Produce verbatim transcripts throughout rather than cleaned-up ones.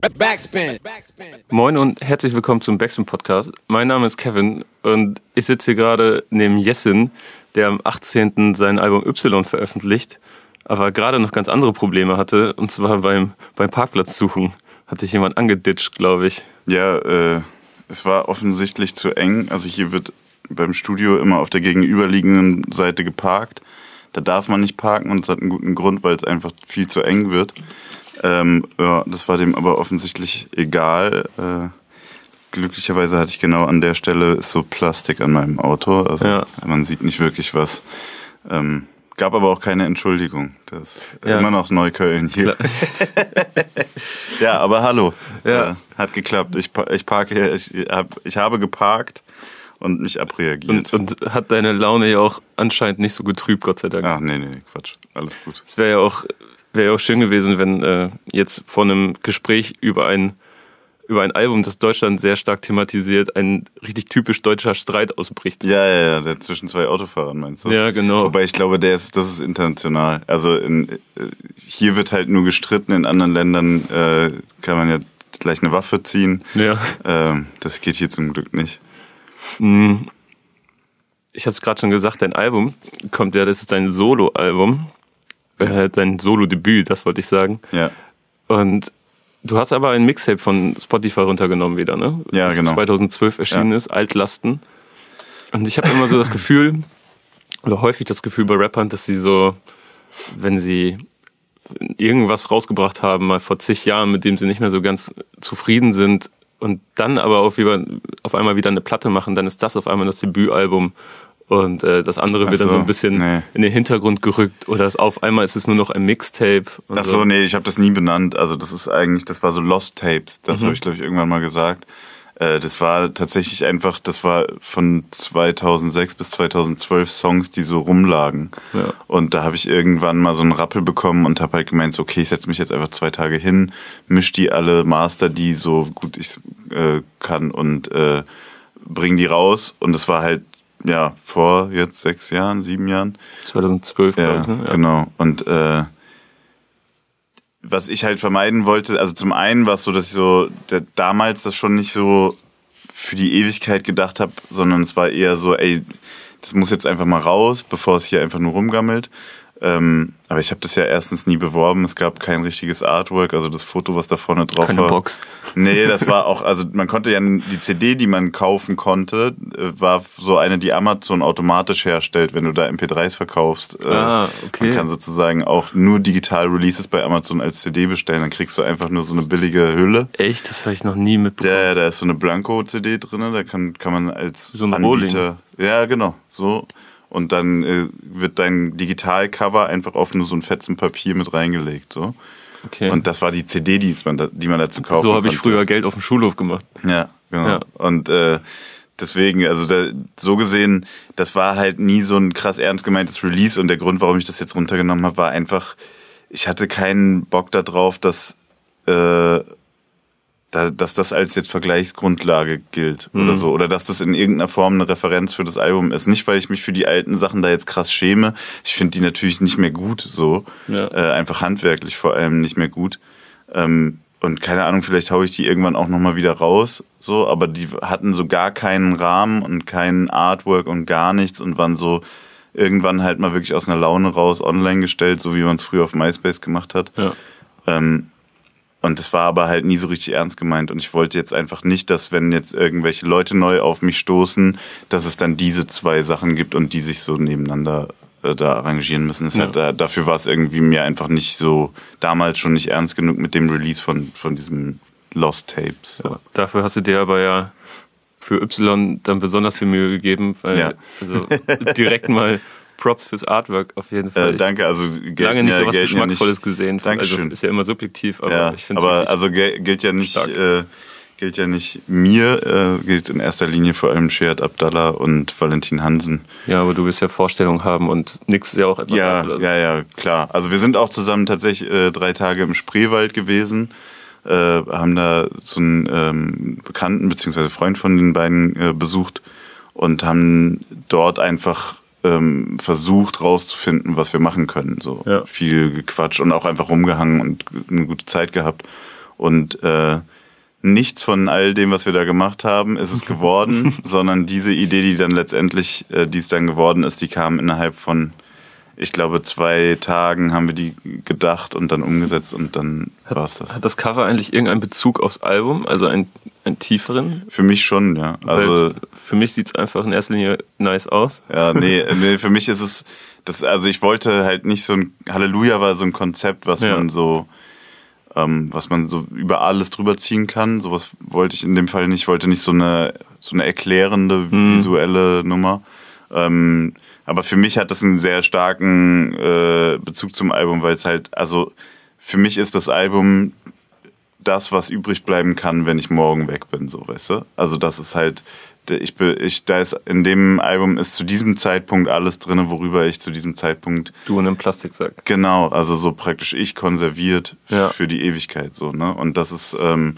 Backspin. Moin und herzlich willkommen zum Backspin Podcast. Mein Name ist Kevin und ich sitze hier gerade neben Jessin, der am achtzehnten sein Album Y veröffentlicht, aber gerade noch ganz andere Probleme hatte, und zwar beim, beim Parkplatz suchen. Hat sich jemand angeditscht, glaube ich. Ja, äh, es war offensichtlich zu eng. Also hier wird beim Studio immer auf der gegenüberliegenden Seite geparkt. Da darf man nicht parken und es hat einen guten Grund, weil es einfach viel zu eng wird. Ähm, ja, das war dem aber offensichtlich egal. Äh, glücklicherweise hatte ich genau an der Stelle ist so Plastik an meinem Auto. Also ja. Man sieht nicht wirklich was. Ähm, gab aber auch keine Entschuldigung. Das ist ja. Immer noch Neukölln hier. Ja, aber hallo. Ja. Äh, hat geklappt. Ich, ich parke, ich, hab, ich habe geparkt und mich abreagiert. Und, und hat deine Laune ja auch anscheinend nicht so getrübt, Gott sei Dank. Ach nee, nee, Quatsch. Alles gut. Es wäre ja auch Wäre ja auch schön gewesen, wenn äh, jetzt vor einem Gespräch über ein, über ein Album, das Deutschland sehr stark thematisiert, ein richtig typisch deutscher Streit ausbricht. Ja, ja, ja, der zwischen zwei Autofahrern meinst du? Ja, genau. Wobei ich glaube, der ist, das ist international. Also in, hier wird halt nur gestritten, in anderen Ländern äh, kann man ja gleich eine Waffe ziehen. Ja. Ähm, das geht hier zum Glück nicht. Ich habe es gerade schon gesagt, dein Album kommt ja, das ist dein Solo-Album. Dein Solo-Debüt, das wollte ich sagen. Ja. Und du hast aber ein Mixtape von Spotify runtergenommen wieder, ne? Ja, das genau. zweitausendzwölf erschienen ja. ist, Altlasten. Und ich habe immer so das Gefühl, oder häufig das Gefühl bei Rappern, dass sie so, wenn sie irgendwas rausgebracht haben, mal vor zig Jahren, mit dem sie nicht mehr so ganz zufrieden sind und dann aber auf, über, auf einmal wieder eine Platte machen, dann ist das auf einmal das Debütalbum. Und äh, das andere wird so, dann so ein bisschen nee. in den Hintergrund gerückt oder es auf einmal ist es nur noch ein Mixtape. Und Ach so, so, nee, ich habe das nie benannt. Also das ist eigentlich, das war so Lost Tapes. Das mhm. habe ich, glaube ich, irgendwann mal gesagt. Äh, das war tatsächlich einfach, das war von zweitausendsechs bis zweitausendzwölf Songs, die so rumlagen. Ja. Und da habe ich irgendwann mal so einen Rappel bekommen und habe halt gemeint, so, okay, ich setze mich jetzt einfach zwei Tage hin, misch die alle, master die so gut ich äh, kann und äh, bring die raus. Und es war halt ja, vor jetzt sechs Jahren, sieben Jahren. zweitausendzwölf, ja, ich, ne? Ja, genau. Und äh, was ich halt vermeiden wollte, also zum einen war es so, dass ich so der, damals das schon nicht so für die Ewigkeit gedacht habe, sondern es war eher so, ey, das muss jetzt einfach mal raus, bevor es hier einfach nur rumgammelt. Ähm, aber ich habe das ja erstens nie beworben, es gab kein richtiges Artwork, also das Foto, was da vorne drauf Keine war. Keine Box. Nee, das war auch, also man konnte ja, die C D, die man kaufen konnte, war so eine, die Amazon automatisch herstellt, wenn du da M P dreis verkaufst. Ah, okay. Man kann sozusagen auch nur digital Releases bei Amazon als C D bestellen, dann kriegst du einfach nur so eine billige Hülle. Echt? Das habe ich noch nie mitbekommen. Ja, da ist so eine Blanko-C D drin, da kann, kann man als so ein Anbieter... Rohling. Ja, genau, so... Und dann äh, wird dein Digitalcover einfach auf nur so ein Fetzen Papier mit reingelegt. So. Okay. Und das war die C D, die man, da, die man dazu kaufen So habe ich konnte. früher Geld auf dem Schulhof gemacht. Ja, genau. Ja. Und äh, deswegen, also da, so gesehen, das war halt nie so ein krass ernst gemeintes Release. Und der Grund, warum ich das jetzt runtergenommen habe, war einfach, ich hatte keinen Bock darauf, dass... Äh, Da, dass das als jetzt Vergleichsgrundlage gilt mhm. oder so. Oder dass das in irgendeiner Form eine Referenz für das Album ist. Nicht, weil ich mich für die alten Sachen da jetzt krass schäme. Ich finde die natürlich nicht mehr gut, so. Ja. Äh, einfach handwerklich vor allem nicht mehr gut. Ähm, und keine Ahnung, vielleicht haue ich die irgendwann auch nochmal wieder raus, so. Aber die hatten so gar keinen Rahmen und kein Artwork und gar nichts und waren so irgendwann halt mal wirklich aus einer Laune raus online gestellt, so wie man es früher auf MySpace gemacht hat. Ja. Ähm, Und das war aber halt nie so richtig ernst gemeint. Und ich wollte jetzt einfach nicht, dass wenn jetzt irgendwelche Leute neu auf mich stoßen, dass es dann diese zwei Sachen gibt und die sich so nebeneinander äh, da arrangieren müssen. Ja. Halt, da, dafür war es irgendwie mir einfach nicht so, damals schon nicht ernst genug mit dem Release von, von diesem Lost Tapes. Ja, dafür hast du dir aber ja für Y dann besonders viel Mühe gegeben, weil ja. also direkt mal Props fürs Artwork auf jeden Fall. Äh, danke, also lange nicht ja, so was Geschmackvolles ja gesehen. Dankeschön. Also ist ja immer subjektiv, aber ja, ich finde es aber also gilt ja nicht äh, gilt ja nicht mir, äh, gilt in erster Linie vor allem Shehat Abdallah und Valentin Hansen. Ja, aber du wirst ja Vorstellungen haben und nix ist ja auch etwas. Ja, so. ja, ja, klar. Also wir sind auch zusammen tatsächlich äh, drei Tage im Spreewald gewesen, äh, haben da so einen ähm, Bekannten bzw. Freund von den beiden äh, besucht und haben dort einfach ähm, versucht rauszufinden, was wir machen können. So ja. Viel gequatscht und auch einfach rumgehangen und eine gute Zeit gehabt. Und äh, nichts von all dem, was wir da gemacht haben, ist es geworden, sondern diese Idee, die dann letztendlich, äh, die es dann geworden ist, die kam innerhalb von, ich glaube, zwei Tagen haben wir die gedacht und dann umgesetzt und dann war es das. Hat das Cover eigentlich irgendeinen Bezug aufs Album, also einen, einen tieferen? Für mich schon, ja. Also Weil für mich sieht es einfach in erster Linie nice aus. Ja, nee, nee, für mich ist es, das, also ich wollte halt nicht so ein, Halleluja war so ein Konzept, was ja. man so, ähm, was man so über alles drüber ziehen kann. Sowas wollte ich in dem Fall nicht. Ich wollte nicht so eine, so eine erklärende, mhm. visuelle Nummer. Ähm, aber für mich hat das einen sehr starken äh, Bezug zum Album, weil es halt, also für mich ist das Album das, was übrig bleiben kann, wenn ich morgen weg bin, so, weißt du? Also das ist halt, ich, ich, da ist in dem Album ist zu diesem Zeitpunkt alles drin, worüber ich zu diesem Zeitpunkt... Du in einem Plastiksack. Genau, also so praktisch ich konserviert ja. für die Ewigkeit, so, ne? Und das ist, ähm,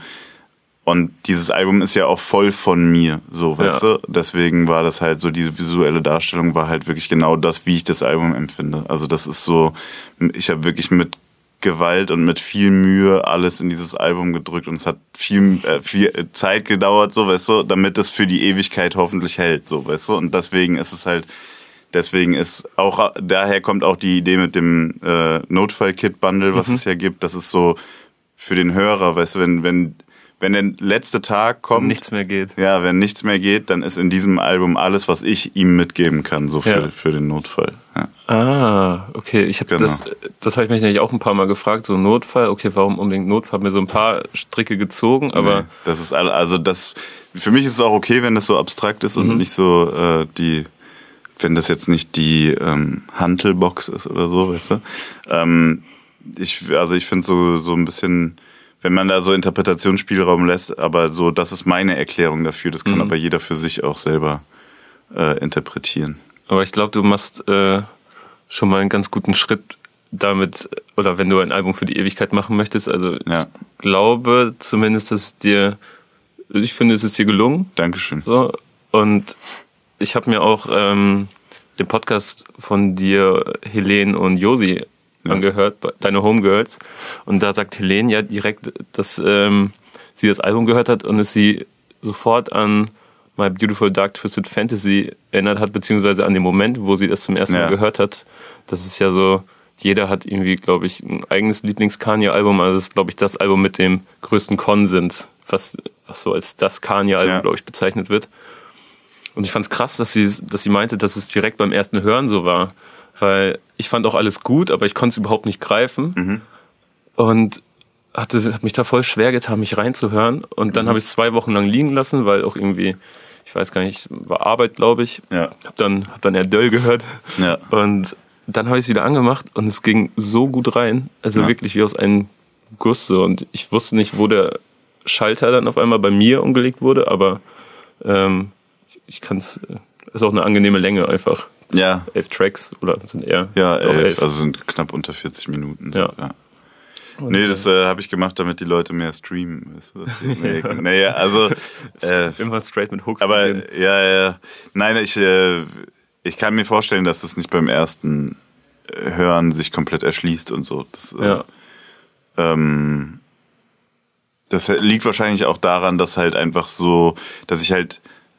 und dieses Album ist ja auch voll von mir, so, weißt ja. du? Deswegen war das halt so, diese visuelle Darstellung war halt wirklich genau das, wie ich das Album empfinde. Also das ist so, ich habe wirklich mit Gewalt und mit viel Mühe alles in dieses Album gedrückt und es hat viel, äh, viel Zeit gedauert, so, weißt du, damit es für die Ewigkeit hoffentlich hält, so, weißt du, und deswegen ist es halt, deswegen ist auch, daher kommt auch die Idee mit dem äh, Notfall-Kit-Bundle, was mhm. es ja gibt, das ist so für den Hörer, weißt du, wenn, wenn wenn der letzte Tag kommt... Wenn nichts mehr geht. Ja, wenn nichts mehr geht, dann ist in diesem Album alles, was ich ihm mitgeben kann, so für, ja. für den Notfall. Ja. Ah, okay. Ich habe genau. das, das habe ich mich nämlich auch ein paar Mal gefragt, so Notfall, okay, warum unbedingt Notfall? Hab mir so ein paar Stricke gezogen, aber... Nee, das ist all, also das, für mich ist es auch okay, wenn das so abstrakt ist mhm. und nicht so äh, die, wenn das jetzt nicht die ähm, Hantelbox ist oder so, weißt du. Ähm, ich, also ich finde so, so ein bisschen... Wenn man da so Interpretationsspielraum lässt, aber so, das ist meine Erklärung dafür. Das kann mhm. aber jeder für sich auch selber äh, interpretieren. Aber ich glaube, du machst äh, schon mal einen ganz guten Schritt damit, oder wenn du ein Album für die Ewigkeit machen möchtest. Also ja. ich glaube zumindest, dass es dir, ich finde, es ist dir gelungen. Dankeschön. So, und ich habe mir auch ähm, den Podcast von dir, Helene und Josi, ja. angehört, deine Homegirls. Und da sagt Helene ja direkt, dass ähm, sie das Album gehört hat und es sie sofort an My Beautiful Dark Twisted Fantasy erinnert hat, beziehungsweise an den Moment, wo sie das zum ersten ja. Mal gehört hat. Das ist ja so, jeder hat irgendwie, glaube ich, ein eigenes Lieblings-Kanye-Album. Also das ist, glaube ich, das Album mit dem größten Konsens, was, was so als das Kanye-Album, ja. glaube ich, bezeichnet wird. Und ich fand es krass, dass sie, dass sie meinte, dass es direkt beim ersten Hören so war. Weil ich fand auch alles gut, aber ich konnte es überhaupt nicht greifen. Mhm. Und hatte hat mich da voll schwer getan, mich reinzuhören. Und dann mhm. habe ich es zwei Wochen lang liegen lassen, weil auch irgendwie, ich weiß gar nicht, war Arbeit, glaube ich. Ja. Hab dann, hab dann eher Döll gehört. Ja. Und dann habe ich es wieder angemacht und es ging so gut rein. Also ja. wirklich wie aus einem Guss. So. Und ich wusste nicht, wo der Schalter dann auf einmal bei mir umgelegt wurde, aber ähm, ich, ich kann es, ist auch eine angenehme Länge einfach. Ja. Elf Tracks oder sind eher. Ja, elf, elf. Also sind knapp unter vierzig Minuten. Ja. ja. Nee, das äh, habe ich gemacht, damit die Leute mehr streamen. Weißt du, was ich, nee, ja. nee, also äh, immer straight mit Hooks. Aber beginnen. ja, ja. Nein, ich, äh, ich kann mir vorstellen, dass das nicht beim ersten Hören sich komplett erschließt und so. Das, ja. äh, ähm, das liegt wahrscheinlich auch daran, dass halt einfach so, dass ich halt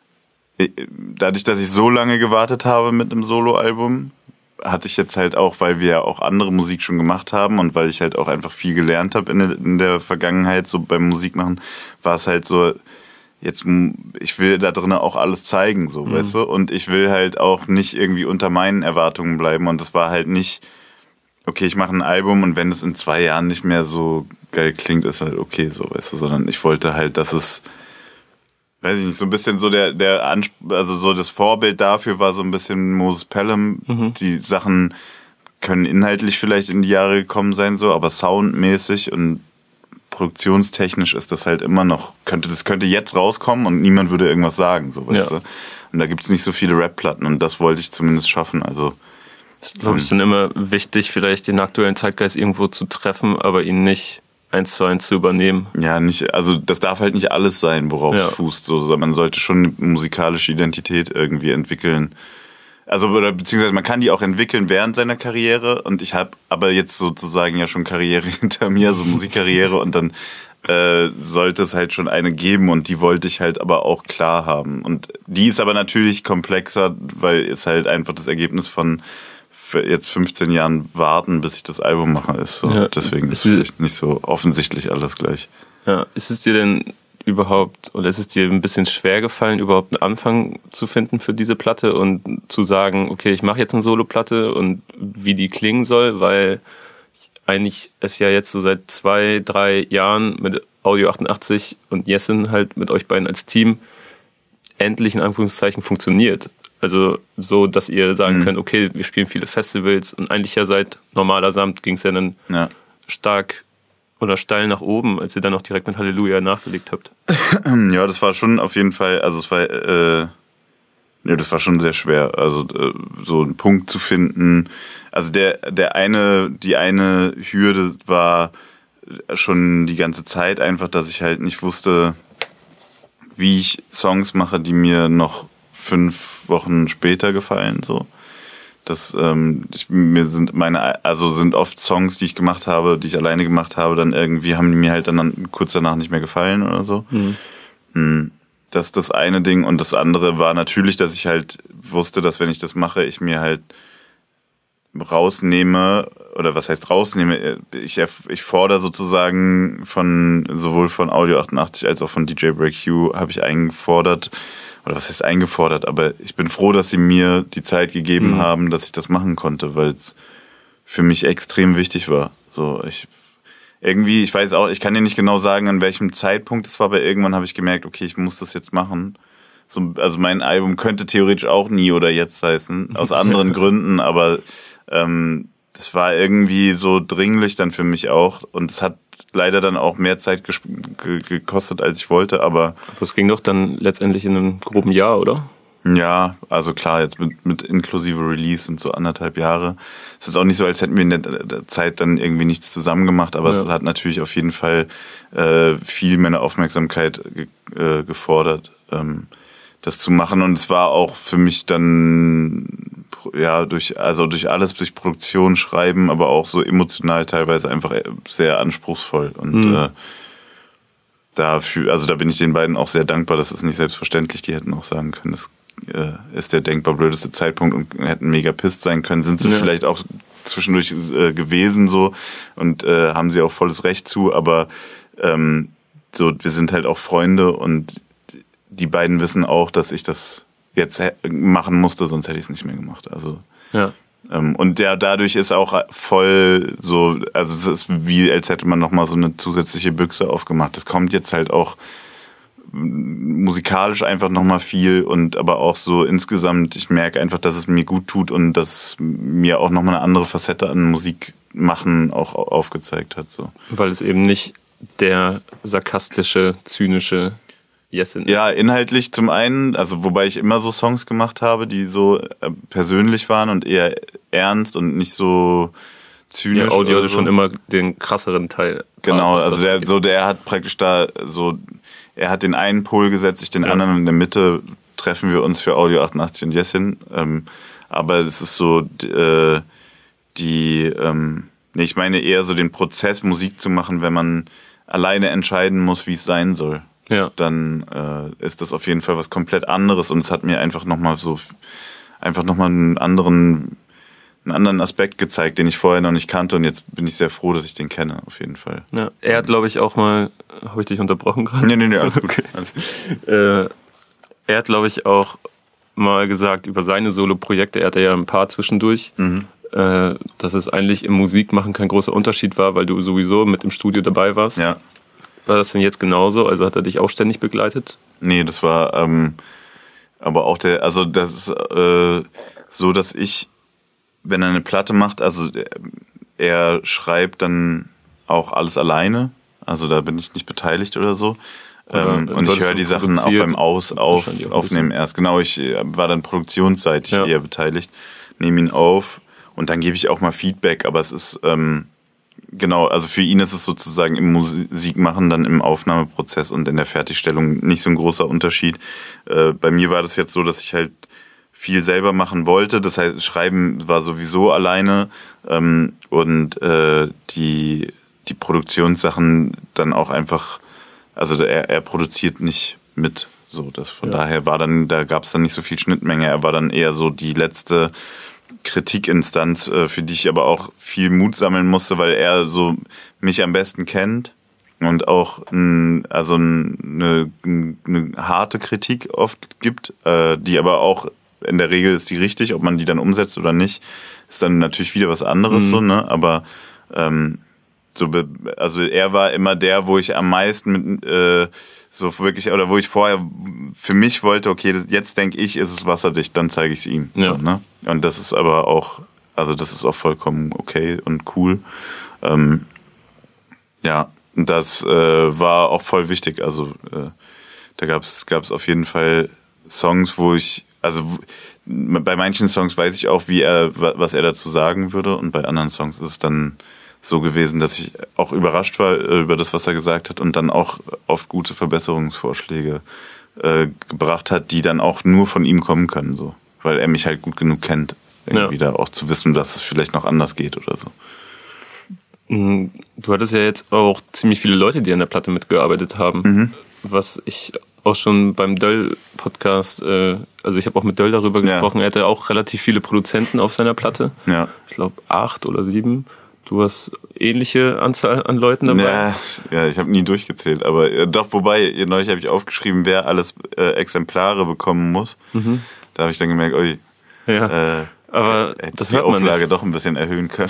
dadurch, dass ich so lange gewartet habe mit einem Soloalbum, hatte ich jetzt halt auch, weil wir ja auch andere Musik schon gemacht haben und weil ich halt auch einfach viel gelernt habe in, in der Vergangenheit, so beim Musikmachen, war es halt so, jetzt, ich will da drin auch alles zeigen, so, mhm. weißt du? Und ich will halt auch nicht irgendwie unter meinen Erwartungen bleiben und das war halt nicht, okay, ich mache ein Album und wenn es in zwei Jahren nicht mehr so geil klingt, ist halt okay, so, weißt du? Sondern ich wollte halt, dass es weiß ich nicht, so ein bisschen so der, der Ansp- also so das Vorbild dafür war so ein bisschen Moses Pelham. Mhm. Die Sachen können inhaltlich vielleicht in die Jahre gekommen sein, so, aber soundmäßig und produktionstechnisch ist das halt immer noch, könnte, das könnte jetzt rauskommen und niemand würde irgendwas sagen, so, weißt ja. du. Und da gibt's nicht so viele Rap-Platten und das wollte ich zumindest schaffen, also. Das ist, glaube ich, dann immer wichtig, vielleicht den aktuellen Zeitgeist irgendwo zu treffen, aber ihn nicht eins zu eins zu übernehmen. Ja, nicht, also das darf halt nicht alles sein, worauf ja. es fußt. So, man sollte schon eine musikalische Identität irgendwie entwickeln. Also, oder beziehungsweise man kann die auch entwickeln während seiner Karriere und ich habe aber jetzt sozusagen ja schon Karriere hinter mir, so Musikkarriere und dann äh, sollte es halt schon eine geben und die wollte ich halt aber auch klar haben. Und die ist aber natürlich komplexer, weil es halt einfach das Ergebnis von jetzt fünfzehn Jahren warten, bis ich das Album mache, ist. So. Ja. Deswegen ist es vielleicht nicht so offensichtlich alles gleich. Ja, ist es dir denn überhaupt, oder ist es dir ein bisschen schwer gefallen, überhaupt einen Anfang zu finden für diese Platte und zu sagen, okay, ich mache jetzt eine Solo-Platte und wie die klingen soll, weil eigentlich es ja jetzt so seit zwei, drei Jahren mit Audio achtundachtzig und Jessin halt mit euch beiden als Team endlich in Anführungszeichen funktioniert. Also so, dass ihr sagen mhm. könnt, okay, wir spielen viele Festivals und eigentlich ja seit Normaler Samt ging es ja dann ja. stark oder steil nach oben, als ihr dann auch direkt mit Halleluja nachgelegt habt. Ja, das war schon auf jeden Fall, also es war, äh, nee, das war schon sehr schwer, also äh, so einen Punkt zu finden. Also der, der eine, die eine Hürde war schon die ganze Zeit einfach, dass ich halt nicht wusste, wie ich Songs mache, die mir noch fünf Wochen später gefallen, so. Das, ähm, ich, mir sind meine, also sind oft Songs, die ich gemacht habe, die ich alleine gemacht habe, dann irgendwie haben die mir halt dann kurz danach nicht mehr gefallen oder so. Mhm. Das ist das eine Ding. Und das andere war natürlich, dass ich halt wusste, dass wenn ich das mache, ich mir halt rausnehme, oder was heißt rausnehme, ich, ich fordere sozusagen von, sowohl von Audio achtundachtzig als auch von D J Break U habe ich eingefordert, oder was heißt eingefordert, aber ich bin froh, dass sie mir die Zeit gegeben mhm. haben, dass ich das machen konnte, weil es für mich extrem wichtig war. So, ich irgendwie, ich weiß auch, ich kann dir nicht genau sagen, an welchem Zeitpunkt es war, aber irgendwann habe ich gemerkt, okay, ich muss das jetzt machen. So, also mein Album könnte theoretisch auch nie oder jetzt heißen, aus anderen Gründen, aber ähm, das war irgendwie so dringlich dann für mich auch und es hat leider dann auch mehr Zeit gesp- gekostet, als ich wollte, aber... Aber es ging doch dann letztendlich in einem groben Jahr, oder? Ja, also klar, jetzt mit, mit inklusive Release sind so anderthalb Jahre. Es ist auch nicht so, als hätten wir in der, der Zeit dann irgendwie nichts zusammen gemacht, aber ja. es hat natürlich auf jeden Fall äh, viel meiner Aufmerksamkeit ge- äh, gefordert, ähm, das zu machen. Und es war auch für mich dann ja durch also durch alles, durch Produktion, Schreiben, aber auch so emotional teilweise einfach sehr anspruchsvoll. Und mhm. äh, dafür, also da bin ich den beiden auch sehr dankbar. Das ist nicht selbstverständlich. Die hätten auch sagen können, das äh, ist der denkbar blödeste Zeitpunkt und hätten mega pisst sein können. Sind sie ja. vielleicht auch zwischendurch äh, gewesen so und äh, haben sie auch volles Recht zu. Aber ähm, so wir sind halt auch Freunde und die beiden wissen auch, dass ich das jetzt machen musste, sonst hätte ich es nicht mehr gemacht. Also ja. ähm, und ja, dadurch ist auch voll so, also es ist wie, als hätte man nochmal so eine zusätzliche Büchse aufgemacht. Das kommt jetzt halt auch musikalisch einfach nochmal viel und aber auch so insgesamt, ich merke einfach, dass es mir gut tut und dass mir auch nochmal eine andere Facette an Musik machen auch aufgezeigt hat. So. Weil es eben nicht der sarkastische, zynische Jessin. Ja, inhaltlich zum einen, also wobei ich immer so Songs gemacht habe, die so äh, persönlich waren und eher ernst und nicht so zynisch. Ja, Audio hatte so. schon immer den krasseren Teil. Genau, also der, so der hat praktisch da so, er hat den einen Pol gesetzt, ich den ja. anderen und in der Mitte treffen wir uns für Audio achtundachtzig und Jessin. Ähm, aber es ist so äh, die, ähm, nee, ich meine eher so den Prozess, Musik zu machen, wenn man alleine entscheiden muss, wie es sein soll. Ja. Dann äh, ist das auf jeden Fall was komplett anderes und es hat mir einfach nochmal so einfach nochmal einen anderen einen anderen Aspekt gezeigt, den ich vorher noch nicht kannte und jetzt bin ich sehr froh, dass ich den kenne, auf jeden Fall. Ja, er hat, glaube ich, auch mal, habe ich dich unterbrochen gerade? Nee, nee, nee, alles okay. äh, er hat, glaube ich, auch mal gesagt über seine Solo-Projekte, er hatte ja ein paar zwischendurch, mhm. äh, dass es eigentlich im Musikmachen kein großer Unterschied war, weil du sowieso mit im Studio dabei warst. Ja. War das denn jetzt genauso? Also hat er dich auch ständig begleitet? Nee, das war ähm, aber auch der, also das ist äh, so, dass ich, wenn er eine Platte macht, also er schreibt dann auch alles alleine, also da bin ich nicht beteiligt oder so. Oder ähm, und ich höre die Sachen auch beim Aus, auf, Aufnehmen erst. Genau, ich war dann produktionsseitig ja. eher beteiligt, nehme ihn auf und dann gebe ich auch mal Feedback, aber es ist... Ähm, Genau, also für ihn ist es sozusagen im Musikmachen, dann im Aufnahmeprozess und in der Fertigstellung nicht so ein großer Unterschied. Äh, bei mir war das jetzt so, dass ich halt viel selber machen wollte. Das heißt, Schreiben war sowieso alleine ähm, und äh, die die Produktionssachen dann auch einfach, also er, er produziert nicht mit. So, das von ja. daher war dann, da gab es dann nicht so viel Schnittmenge. Er war dann eher so die letzte Kritikinstanz, für die ich aber auch viel Mut sammeln musste, weil er so mich am besten kennt und auch ein, also eine, eine harte Kritik oft gibt, die aber auch in der Regel ist die richtig, ob man die dann umsetzt oder nicht, ist dann natürlich wieder was anderes, mhm. so, ne? Aber ähm, so, also er war immer der, wo ich am meisten mit äh, so wirklich, oder wo ich vorher für mich wollte, okay, das, jetzt denke ich, ist es wasserdicht, dann zeige ich es ihm. Ja. So, ne? Und das ist aber auch, also das ist auch vollkommen okay und cool. Ähm, ja, das äh, war auch voll wichtig. Also äh, da gab es gab es auf jeden Fall Songs, wo ich, also bei manchen Songs weiß ich auch, wie er, was er dazu sagen würde, und bei anderen Songs ist es dann so gewesen, dass ich auch überrascht war über das, was er gesagt hat, und dann auch oft gute Verbesserungsvorschläge äh, gebracht hat, die dann auch nur von ihm kommen können, so, weil er mich halt gut genug kennt, irgendwie ja. da auch zu wissen, dass es vielleicht noch anders geht oder so. Du hattest ja jetzt auch ziemlich viele Leute, die an der Platte mitgearbeitet haben, mhm. was ich auch schon beim Döll-Podcast, äh, also ich habe auch mit Döll darüber gesprochen, ja. er hatte auch relativ viele Produzenten auf seiner Platte, ja. ich glaube acht oder sieben. Du hast ähnliche Anzahl an Leuten dabei? Ja, ja ich habe nie durchgezählt, aber äh, doch, wobei, neulich habe ich aufgeschrieben, wer alles äh, Exemplare bekommen muss. Mhm. Da habe ich dann gemerkt, oi, ja, äh, aber hätte das die hört man Auflage nicht. Doch ein bisschen erhöhen können.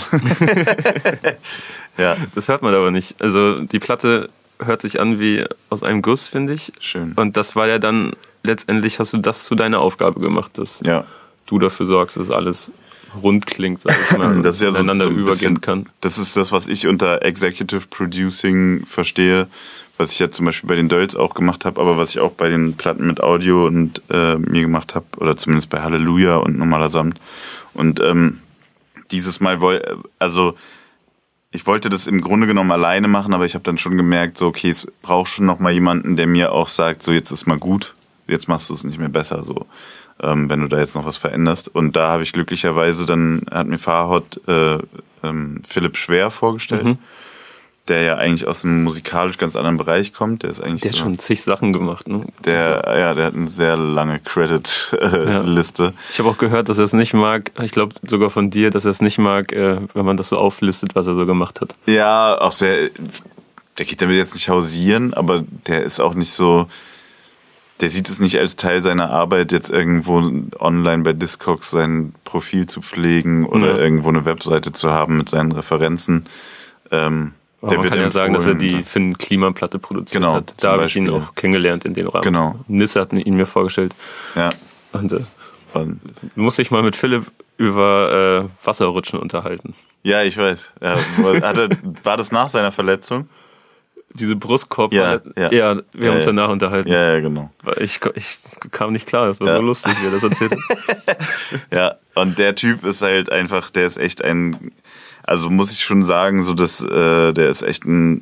ja. Das hört man aber nicht. Also die Platte hört sich an wie aus einem Guss, finde ich. Schön. Und das war ja dann, letztendlich hast du das zu deiner Aufgabe gemacht, dass ja. du dafür sorgst, dass alles rund klingt, sag ich mal, das ist ja ineinander so, so übergehen bisschen, kann. Das ist das, was ich unter Executive Producing verstehe, was ich ja zum Beispiel bei den Dölls auch gemacht habe, aber was ich auch bei den Platten mit Audio und äh, mir gemacht habe, oder zumindest bei Halleluja und Normaler Samt. Und ähm, dieses Mal wollte, also ich wollte das im Grunde genommen alleine machen, aber ich habe dann schon gemerkt, so okay, es braucht schon noch mal jemanden, der mir auch sagt, so jetzt ist mal gut, jetzt machst du es nicht mehr besser, so. Ähm, wenn du da jetzt noch was veränderst. Und da habe ich glücklicherweise, dann hat mir Farhad äh, ähm, Philipp Schwer vorgestellt, mhm. der ja eigentlich aus einem musikalisch ganz anderen Bereich kommt. Der ist eigentlich der hat so, schon zig Sachen gemacht, ne? Der, also. ja, der hat eine sehr lange Credit-Liste. Äh, ja. Ich habe auch gehört, dass er es nicht mag, ich glaube sogar von dir, dass er es nicht mag, äh, wenn man das so auflistet, was er so gemacht hat. Ja, auch sehr, der geht damit jetzt nicht hausieren, aber der ist auch nicht so, der sieht es nicht als Teil seiner Arbeit, jetzt irgendwo online bei Discogs sein Profil zu pflegen oder ja. irgendwo eine Webseite zu haben mit seinen Referenzen. Ähm, Aber der man wird kann ja sagen, dass er die Finn Kliman-Platte produziert genau, hat. Da habe ich ihn auch kennengelernt in den Rahmen. Genau. Nisse hat ihn mir vorgestellt. Ja. Und äh, du musst dich mal mit Philipp über äh, Wasserrutschen unterhalten. Ja, ich weiß. Ja, hatte, war das nach seiner Verletzung? Diese Brustkorb, ja, ja. ja, wir haben ja, uns ja. danach unterhalten. Ja, ja, genau. Ich, ich kam nicht klar, das war ja. so lustig, wie er das erzählt hat. Ja, und der Typ ist halt einfach, der ist echt ein, also muss ich schon sagen, so dass äh, der ist echt ein,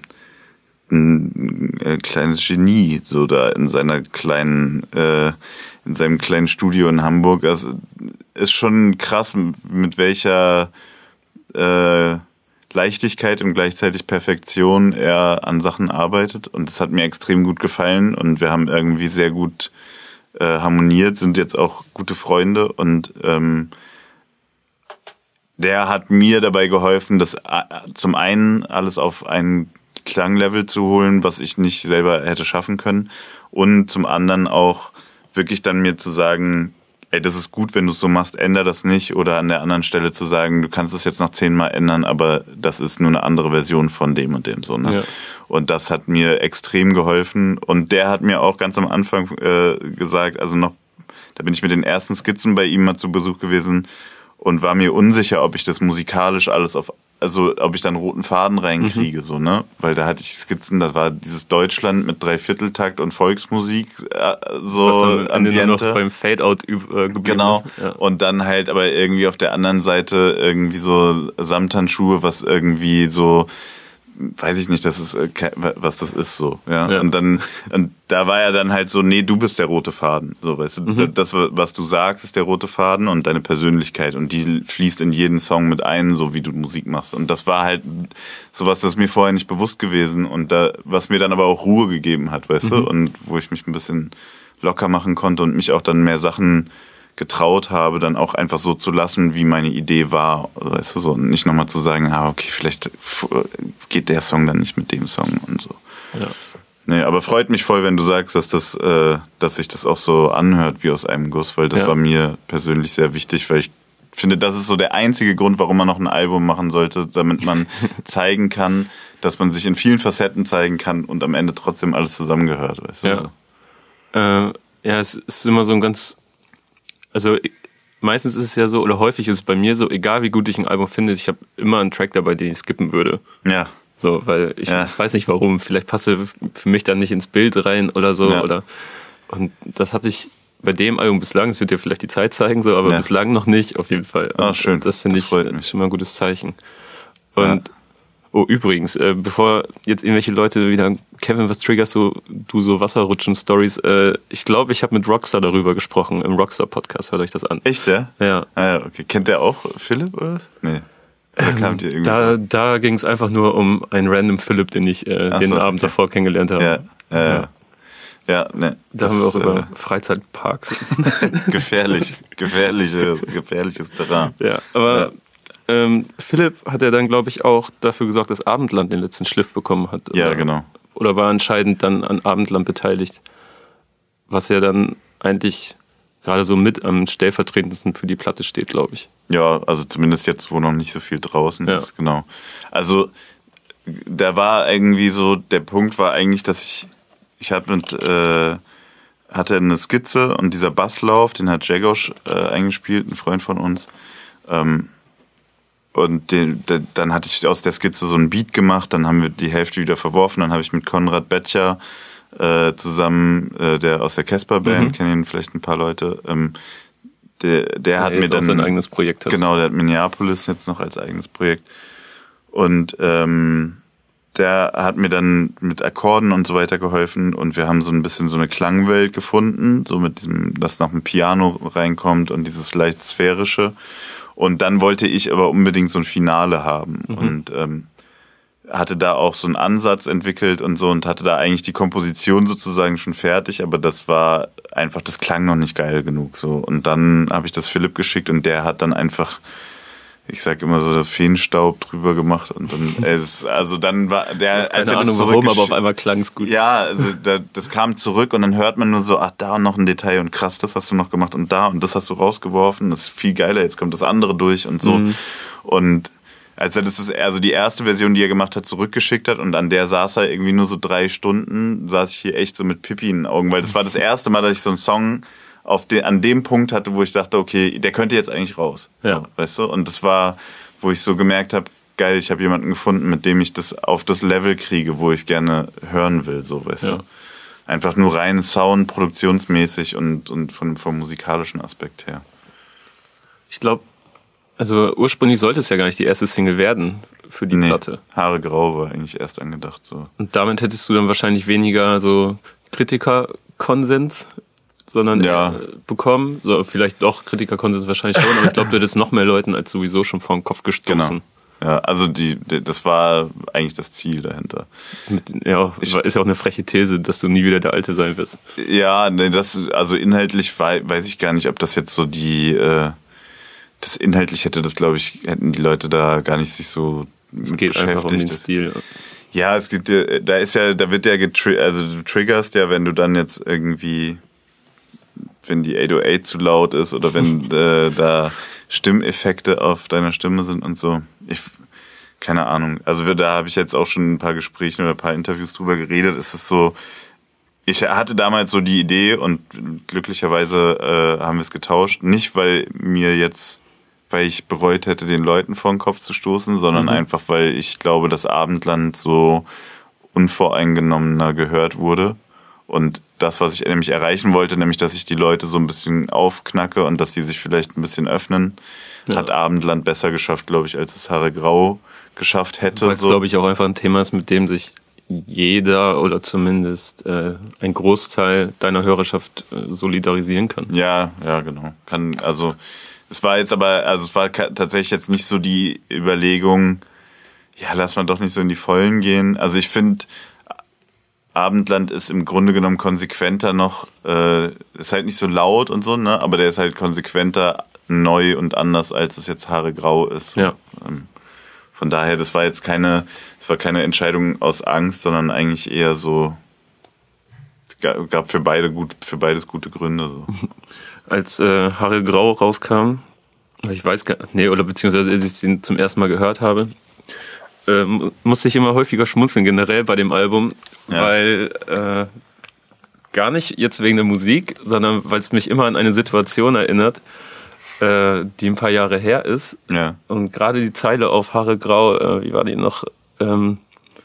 ein, ein kleines Genie, so da in seiner kleinen, äh, in seinem kleinen Studio in Hamburg. Also ist schon krass, mit welcher äh, Leichtigkeit und gleichzeitig Perfektion er an Sachen arbeitet, und das hat mir extrem gut gefallen und wir haben irgendwie sehr gut äh, harmoniert, sind jetzt auch gute Freunde, und ähm, der hat mir dabei geholfen, das äh, zum einen alles auf ein Klanglevel zu holen, was ich nicht selber hätte schaffen können, und zum anderen auch wirklich dann mir zu sagen, ey, das ist gut, wenn du es so machst, änder das nicht, oder an der anderen Stelle zu sagen, du kannst es jetzt noch zehnmal ändern, aber das ist nur eine andere Version von dem und dem, so, ne? Ja. Und das hat mir extrem geholfen, und der hat mir auch ganz am Anfang äh, gesagt, also noch, da bin ich mit den ersten Skizzen bei ihm mal zu Besuch gewesen und war mir unsicher, ob ich das musikalisch alles auf, also ob ich da einen roten Faden reinkriege, mhm. so, ne? Weil da hatte ich Skizzen, das war dieses Deutschland mit Dreivierteltakt und Volksmusik, äh, so was dann nur noch beim Fade-Out äh, geblieben. Genau. Ja. Und dann halt aber irgendwie auf der anderen Seite irgendwie so Samthandschuhe, was irgendwie so weiß ich nicht, das ist, was das ist so. Ja? Ja. Und dann, und da war er dann halt so, nee, du bist der rote Faden. So, weißt du, mhm. das, was du sagst, ist der rote Faden und deine Persönlichkeit. Und die fließt in jeden Song mit ein, so wie du Musik machst. Und das war halt sowas, das ist mir vorher nicht bewusst gewesen und da, was mir dann aber auch Ruhe gegeben hat, weißt mhm. du, und wo ich mich ein bisschen locker machen konnte und mich auch dann mehr Sachen getraut habe, dann auch einfach so zu lassen, wie meine Idee war, weißt du, so, und nicht nochmal zu sagen, ah, okay, vielleicht geht der Song dann nicht mit dem Song und so. Ja. Nee, aber freut mich voll, wenn du sagst, dass das, äh, dass sich das auch so anhört wie aus einem Guss, weil das ja. war mir persönlich sehr wichtig, weil ich finde, das ist so der einzige Grund, warum man noch ein Album machen sollte, damit man zeigen kann, dass man sich in vielen Facetten zeigen kann und am Ende trotzdem alles zusammengehört, weißt du? Ja. So. Äh, ja, es ist immer so ein ganz Also meistens ist es ja so, oder häufig ist es bei mir so, egal wie gut ich ein Album finde, ich habe immer einen Track dabei, den ich skippen würde. Ja. So, weil ich ja. weiß nicht warum, vielleicht passe für mich dann nicht ins Bild rein oder so. Ja. Oder und das hatte ich bei dem Album bislang, das wird dir vielleicht die Zeit zeigen, so, aber ja. bislang noch nicht, auf jeden Fall. Ah, schön. Das finde ich schon mal ein gutes Zeichen. Und ja. Oh, übrigens, äh, bevor jetzt irgendwelche Leute wieder, Kevin, was triggerst du, du so Wasserrutschen-Stories? Äh, ich glaube, ich habe mit Rockstar darüber gesprochen, im Rockstar-Podcast, hört euch das an. Echt, ja? Ja. Ah, ja, okay. Kennt der auch Philipp, oder? Nee. Da kam dir irgendwie. Da, da ging es einfach nur um einen random Philipp, den ich äh, den so, Abend okay. davor kennengelernt habe. Ja, ja, ja. ja ne, da haben wir auch äh, über Freizeitparks. gefährlich, gefährliche, gefährliches Terrain. Ja, aber... Ja. Ähm, Philipp hat ja dann, glaube ich, auch dafür gesorgt, dass Abendland den letzten Schliff bekommen hat. Ja, oder, genau. Oder war entscheidend dann an Abendland beteiligt, was ja dann eigentlich gerade so mit am stellvertretendsten für die Platte steht, glaube ich. Ja, also zumindest jetzt, wo noch nicht so viel draußen ja. ist, genau. Also da war irgendwie so, der Punkt war eigentlich, dass ich, ich hatte mit, äh, hatte eine Skizze und dieser Basslauf, den hat Jagosch äh, eingespielt, ein Freund von uns, ähm, und den, den, dann hatte ich aus der Skizze so ein Beat gemacht, dann haben wir die Hälfte wieder verworfen, dann habe ich mit Konrad Betscher äh, zusammen, äh, der aus der Casper-Band, mhm. kennen ihn vielleicht ein paar Leute, ähm, der, der ja, hat mir dann... auch sein eigenes Projekt hat. Genau, der hat Minneapolis jetzt noch als eigenes Projekt. Und ähm, der hat mir dann mit Akkorden und so weiter geholfen und wir haben so ein bisschen so eine Klangwelt gefunden, so mit diesem, dass noch ein Piano reinkommt und dieses leicht sphärische. Und dann wollte ich aber unbedingt so ein Finale haben mhm. und ähm, hatte da auch so einen Ansatz entwickelt und so und hatte da eigentlich die Komposition sozusagen schon fertig, aber das war einfach, das klang noch nicht geil genug so. Und dann habe ich das Philipp geschickt und der hat dann einfach, ich sag immer so, Feenstaub drüber gemacht und dann, äh, das, also dann war der, keine als er Ahnung warum, aber auf einmal klang es gut. Ja, also da, das kam zurück und dann hört man nur so, ach, da noch ein Detail und krass, das hast du noch gemacht und da und das hast du rausgeworfen, das ist viel geiler, jetzt kommt das andere durch und so. Mhm. Und als er das ist also die erste Version, die er gemacht hat, zurückgeschickt hat und an der saß er irgendwie nur so drei Stunden, saß ich hier echt so mit Pipi in den Augen, weil das war das erste Mal, dass ich so einen Song auf den, an dem Punkt hatte, wo ich dachte, okay, der könnte jetzt eigentlich raus. Ja. Weißt du? Und das war, wo ich so gemerkt habe, geil, ich habe jemanden gefunden, mit dem ich das auf das Level kriege, wo ich es gerne hören will, so, weißt ja. du? Einfach nur rein Sound, produktionsmäßig und, und von, vom musikalischen Aspekt her. Ich glaube, also ursprünglich sollte es ja gar nicht die erste Single werden für die nee, Platte. Haare grau war eigentlich erst angedacht, so. Und damit hättest du dann wahrscheinlich weniger so Kritikerkonsens sondern ja. bekommen. So, vielleicht doch Kritikerkonsens wahrscheinlich schon, aber ich glaube, du hättest noch mehr Leuten als sowieso schon vor den Kopf gestoßen. Genau. Ja, also die, die, das war eigentlich das Ziel dahinter. Mit, ja, ich, ist ja auch eine freche These, dass du nie wieder der Alte sein wirst. Ja, nee, das, also inhaltlich weiß ich gar nicht, ob das jetzt so die, äh, das inhaltlich hätte das, glaube ich, hätten die Leute da gar nicht sich so es geht beschäftigt. Einfach um den Stil. Ja, es gibt, da ist ja, da wird ja getriggert, also du triggerst ja, wenn du dann jetzt irgendwie, wenn die acht null acht zu laut ist oder wenn äh, da Stimmeffekte auf deiner Stimme sind und so. Ich, keine Ahnung. Also da habe ich jetzt auch schon ein paar Gespräche oder ein paar Interviews drüber geredet. Es ist so, ich hatte damals so die Idee und glücklicherweise äh, haben wir es getauscht. Nicht, weil mir jetzt, weil ich bereut hätte, den Leuten vor den Kopf zu stoßen, sondern mhm. einfach, weil ich glaube, das Abendland so unvoreingenommener gehört wurde. Und das, was ich nämlich erreichen wollte, nämlich, dass ich die Leute so ein bisschen aufknacke und dass die sich vielleicht ein bisschen öffnen, ja. hat Abendland besser geschafft, glaube ich, als es Haare grau geschafft hätte. Weil es, so. glaube ich, auch einfach ein Thema ist, mit dem sich jeder oder zumindest äh, ein Großteil deiner Hörerschaft äh, solidarisieren kann. Ja, ja, genau. Kann, also es war jetzt aber, also es war tatsächlich jetzt nicht so die Überlegung, ja, lass man doch nicht so in die Vollen gehen. Also ich finde, Abendland ist im Grunde genommen konsequenter noch, äh, ist halt nicht so laut und so, ne? Aber der ist halt konsequenter neu und anders, als es jetzt Haare grau ist. Ja. Ähm, von daher, das war jetzt keine, das war keine Entscheidung aus Angst, sondern eigentlich eher so, es gab für beide gut, für beides gute Gründe. So. Als äh, Haare grau rauskam, ich weiß gar nicht, nee, oder beziehungsweise als ich den zum ersten Mal gehört habe, ähm, musste ich immer häufiger schmunzeln, generell bei dem Album, ja. weil äh, gar nicht jetzt wegen der Musik, sondern weil es mich immer an eine Situation erinnert, äh, die ein paar Jahre her ist. Ja. Und gerade die Zeile auf Haare grau, äh, wie war die noch? Ähm,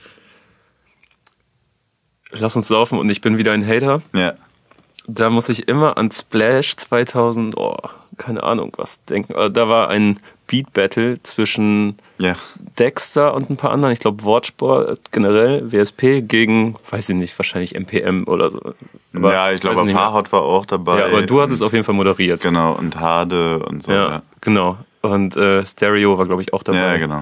Lass uns laufen und ich bin wieder ein Hater. Ja. Da muss ich immer an Splash zweitausend, oh, keine Ahnung was denken. Da war ein Beat-Battle zwischen ja. Dexter und ein paar anderen. Ich glaube Wortsport generell, W S P gegen, weiß ich nicht, wahrscheinlich M P M oder so. Aber ja, ich glaube Fahrhaut war auch dabei. Ja, aber du hast es auf jeden Fall moderiert. Genau, und Hade und so. Ja, ja. genau. Und äh, Stereo war, glaube ich, auch dabei. Ja, genau.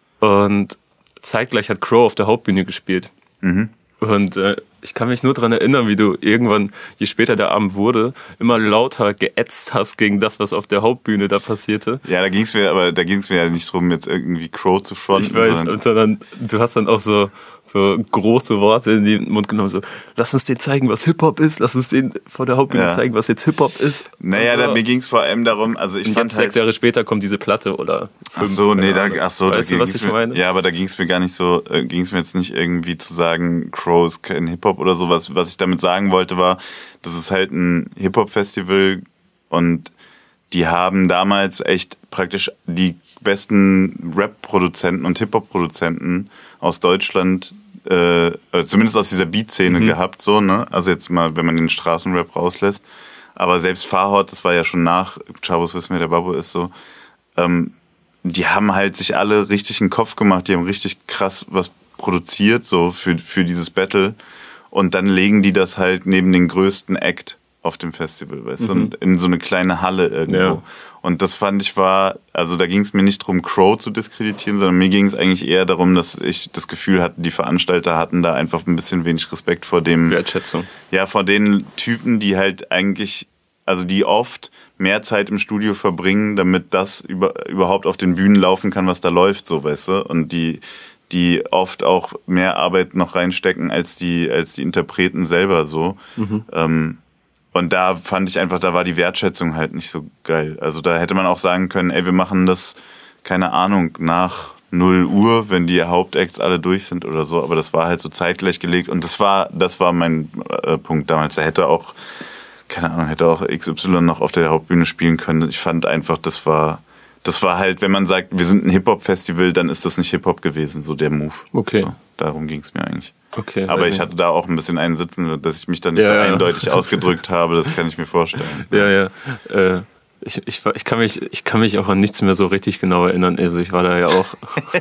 Und zeitgleich hat Crow auf der Hauptbühne gespielt. Mhm. Und äh, ich kann mich nur daran erinnern, wie du irgendwann, je später der Abend wurde, immer lauter geätzt hast gegen das, was auf der Hauptbühne da passierte. Ja, da ging es mir, aber da ging es mir ja nicht drum, jetzt irgendwie Crow zu fronten. Ich weiß, und dann, du hast dann auch so, so große Worte in den Mund genommen, so, lass uns denen zeigen, was Hip-Hop ist, lass uns denen vor der Hauptbühne ja. zeigen, was jetzt Hip-Hop ist. Naja, also, da, mir ging es vor allem darum, also ich und fand jetzt sechs halt, Jahre später kommt diese Platte oder fünf. Ach so, nee, da, ach so, weißt da du, was ich mir, meine? Ja, aber da ging es mir gar nicht so, äh, ging es mir jetzt nicht irgendwie zu sagen, Crow ist kein Hip-Hop oder sowas. Was ich damit sagen wollte war, das ist halt ein Hip-Hop-Festival und die haben damals echt praktisch die besten Rap-Produzenten und Hip-Hop-Produzenten aus Deutschland, äh, zumindest aus dieser Beat-Szene mhm. gehabt, so, ne? Also jetzt mal, wenn man den Straßenrap rauslässt. Aber selbst Fahrhaut, das war ja schon nach Chavos wissen, wer der Babbo ist, so, ähm, die haben halt sich alle richtig in den Kopf gemacht, die haben richtig krass was produziert, so für, für dieses Battle. Und dann legen die das halt neben den größten Act auf dem Festival, weißt du, mhm. und in so eine kleine Halle irgendwo. Ja. Und das fand ich war, also da ging es mir nicht darum, Crow zu diskreditieren, sondern mir ging es eigentlich eher darum, dass ich das Gefühl hatte, die Veranstalter hatten da einfach ein bisschen wenig Respekt vor dem... Wertschätzung. Ja, vor den Typen, die halt eigentlich, also die oft mehr Zeit im Studio verbringen, damit das über, überhaupt auf den Bühnen laufen kann, was da läuft, so, weißt du, und die... die oft auch mehr Arbeit noch reinstecken als die, als die Interpreten selber so. Mhm. Ähm, und da fand ich einfach, da war die Wertschätzung halt nicht so geil. Also da hätte man auch sagen können, ey, wir machen das, keine Ahnung, nach null Uhr, wenn die Hauptacts alle durch sind oder so. Aber das war halt so zeitgleich gelegt und das war, das war mein äh, Punkt damals. Da hätte auch, keine Ahnung, hätte auch X Y noch auf der Hauptbühne spielen können. Ich fand einfach, das war... Das war halt, wenn man sagt, wir sind ein Hip-Hop-Festival, dann ist das nicht Hip-Hop gewesen, so der Move. Okay. So, darum ging es mir eigentlich. Okay. Aber okay. Ich hatte da auch ein bisschen einen sitzen, dass ich mich da nicht ja, so ja. eindeutig ausgedrückt habe, das kann ich mir vorstellen. Ja, ja. Äh, ich, ich, ich, kann mich, ich kann mich auch an nichts mehr so richtig genau erinnern. Also ich war da ja auch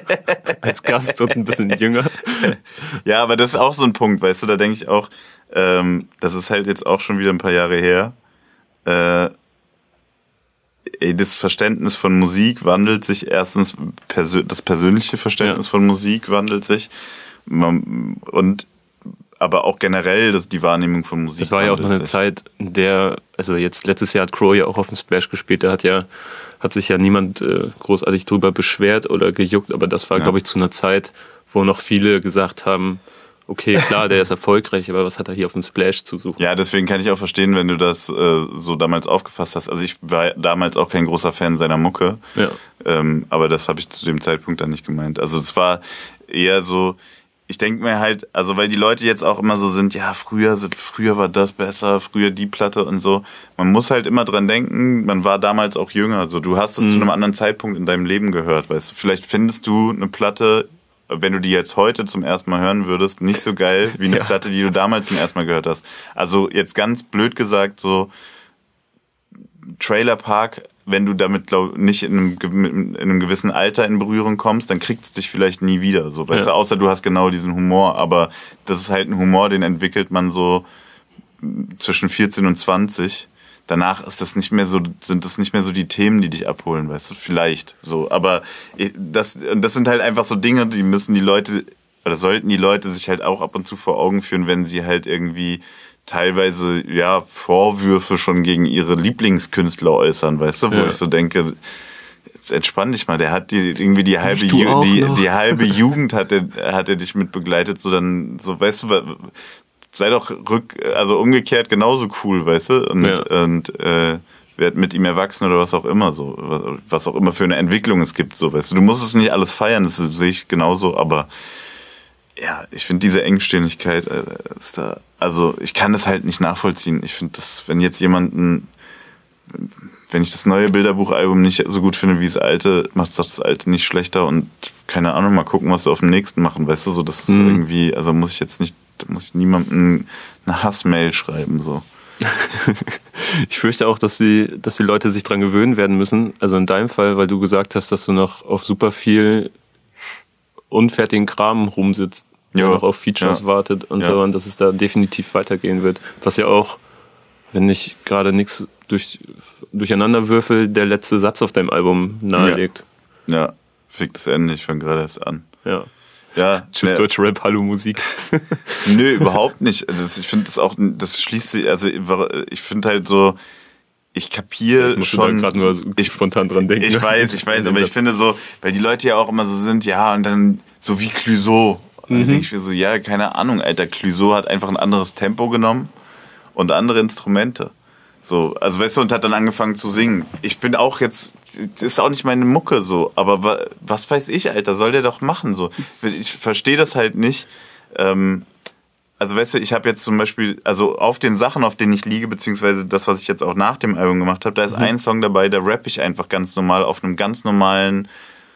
als Gast und ein bisschen jünger. Ja, aber das ist auch so ein Punkt, weißt du, da denke ich auch, ähm, das ist halt jetzt auch schon wieder ein paar Jahre her, äh, das Verständnis von Musik wandelt sich. Erstens, das persönliche Verständnis ja. von Musik wandelt sich. Und aber auch generell das, die Wahrnehmung von Musik. Das war ja auch noch eine sich. Zeit, in der, also jetzt letztes Jahr hat Crow ja auch auf dem Splash gespielt, da hat ja, hat sich ja niemand äh, großartig drüber beschwert oder gejuckt, aber das war, ja. glaube ich, zu einer Zeit, wo noch viele gesagt haben, okay, klar, der ist erfolgreich, aber was hat er hier auf dem Splash zu suchen? Ja, deswegen kann ich auch verstehen, wenn du das äh, so damals aufgefasst hast. Also ich war damals auch kein großer Fan seiner Mucke, ja. ähm, aber das habe ich zu dem Zeitpunkt dann nicht gemeint. Also es war eher so, ich denke mir halt, also weil die Leute jetzt auch immer so sind, ja, früher, früher war das besser, früher die Platte und so. Man muss halt immer dran denken, man war damals auch jünger. Also du hast es mhm. zu einem anderen Zeitpunkt in deinem Leben gehört, weißt du. Vielleicht findest du eine Platte, wenn du die jetzt heute zum ersten Mal hören würdest, nicht so geil wie eine ja. Platte, die du damals zum ersten Mal gehört hast. Also jetzt ganz blöd gesagt, so Trailer Park wenn du damit glaub, nicht in einem, in einem gewissen Alter in Berührung kommst, dann kriegt es dich vielleicht nie wieder. So, weißt ja. du, außer du hast genau diesen Humor, aber das ist halt ein Humor, den entwickelt man so zwischen vierzehn und zwanzig. Danach ist das nicht mehr so, sind das nicht mehr so die Themen, die dich abholen, weißt du, vielleicht so. Aber das, das sind halt einfach so Dinge, die müssen die Leute, oder sollten die Leute sich halt auch ab und zu vor Augen führen, wenn sie halt irgendwie teilweise, ja, Vorwürfe schon gegen ihre Lieblingskünstler äußern, weißt du, wo ja. ich so denke, jetzt entspann dich mal, der hat die, irgendwie die halbe, Ju- die, die halbe Jugend hat er, hat er dich mit begleitet, so dann, so, weißt du, sei doch rück, also umgekehrt genauso cool, weißt du, und, ja. und äh, werd mit ihm erwachsen oder was auch immer, so, was auch immer für eine Entwicklung es gibt, so, weißt du, du musst es nicht alles feiern, das sehe ich genauso, aber ja, ich finde diese Engstirnigkeit äh, ist da, also ich kann das halt nicht nachvollziehen. Ich finde das, wenn jetzt jemanden, wenn ich das neue Bilderbuchalbum nicht so gut finde wie das alte, macht es doch das alte nicht schlechter und keine Ahnung, mal gucken, was wir auf dem nächsten machen, weißt du, so, das ist mhm. irgendwie, also muss ich jetzt nicht, da muss ich niemandem eine Hassmail schreiben, so. Ich fürchte auch, dass die, dass die Leute sich dran gewöhnen werden müssen, also in deinem Fall, weil du gesagt hast, dass du noch auf super viel unfertigen Kram rumsitzt, der noch auf Features ja. wartet und ja. so, und dass es da definitiv weitergehen wird. Was ja auch, wenn ich gerade nichts durch, durcheinander würfel, der letzte Satz auf deinem Album nahelegt. Ja, ja. Fick das Ende, ich fange gerade erst an. Ja. Ja, Tschüss, ne. Deutsche Rap, hallo Musik. Nö, überhaupt nicht. Das, ich finde das auch, das schließt sich, also ich finde halt so, ich kapiere ja, schon. Ich gerade nur ich, spontan dran denken. Ich weiß, ich weiß, aber ich finde so, weil die Leute ja auch immer so sind, ja, und dann so wie Clouseau. Und mhm. dann denke ich mir so, ja, keine Ahnung, Alter, Clouseau hat einfach ein anderes Tempo genommen und andere Instrumente. So, also weißt du, und hat dann angefangen zu singen. Ich bin auch jetzt, das ist auch nicht meine Mucke so, aber was weiß ich, Alter, soll der doch machen so. Ich verstehe das halt nicht. Ähm, Also weißt du, ich habe jetzt zum Beispiel, also auf den Sachen, auf denen ich liege, beziehungsweise das, was ich jetzt auch nach dem Album gemacht habe, da ist mhm. ein Song dabei, da rappe ich einfach ganz normal auf einem ganz normalen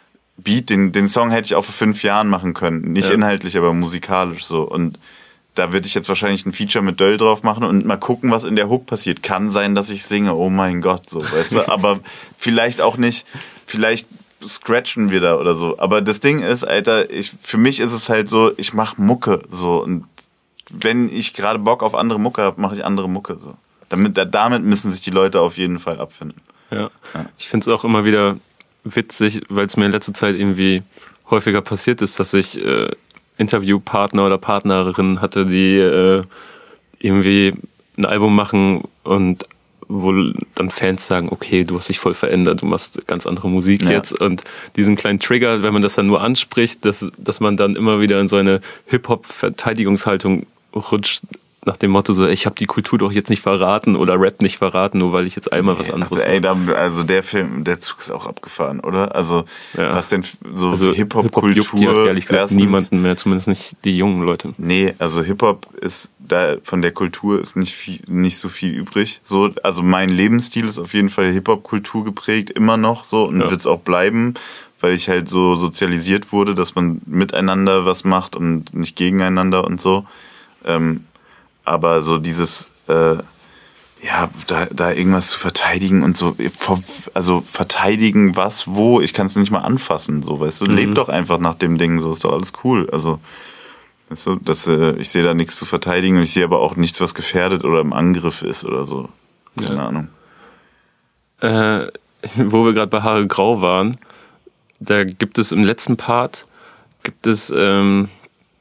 Beat. Den, den Song hätte ich auch vor fünf Jahren machen können. Nicht ja. inhaltlich, aber musikalisch so. Und da würde ich jetzt wahrscheinlich ein Feature mit Döll drauf machen und mal gucken, was in der Hook passiert. Kann sein, dass ich singe, oh mein Gott, so, weißt du. Aber vielleicht auch nicht, vielleicht scratchen wir da oder so. Aber das Ding ist, Alter, ich, für mich ist es halt so, ich mache Mucke so und wenn ich gerade Bock auf andere Mucke habe, mache ich andere Mucke. So. Damit, damit müssen sich die Leute auf jeden Fall abfinden. Ja. ja. Ich finde es auch immer wieder witzig, weil es mir in letzter Zeit irgendwie häufiger passiert ist, dass ich äh, Interviewpartner oder Partnerinnen hatte, die äh, irgendwie ein Album machen und wo dann Fans sagen, okay, du hast dich voll verändert, du machst ganz andere Musik ja. jetzt, und diesen kleinen Trigger, wenn man das dann nur anspricht, dass, dass man dann immer wieder in so eine Hip-Hop-Verteidigungshaltung rutscht, nach dem Motto so, ich habe die Kultur doch jetzt nicht verraten oder Rap nicht verraten, nur weil ich jetzt einmal nee, was anderes also, ey, da, also der Film, der Zug ist auch abgefahren, oder? Also ja. was denn so also Hip-Hop-Kultur? Hip-Hop ehrlich gesagt niemanden mehr, zumindest nicht die jungen Leute. Nee, also Hip-Hop ist, da von der Kultur ist nicht viel, nicht so viel übrig. So, also mein Lebensstil ist auf jeden Fall Hip-Hop-Kultur geprägt, immer noch so, und ja. wird es auch bleiben, weil ich halt so sozialisiert wurde, dass man miteinander was macht und nicht gegeneinander und so. Ähm, aber so dieses, äh, ja, da, da irgendwas zu verteidigen und so, also verteidigen was, wo, ich kann es nicht mal anfassen, so, weißt du, mhm. leb doch einfach nach dem Ding, so, ist doch alles cool, also, weißt du, das, äh, ich sehe da nichts zu verteidigen und ich sehe aber auch nichts, was gefährdet oder im Angriff ist oder so, keine ja. Ahnung. Äh, wo wir gerade bei Haare Grau waren, da gibt es im letzten Part, gibt es, ähm,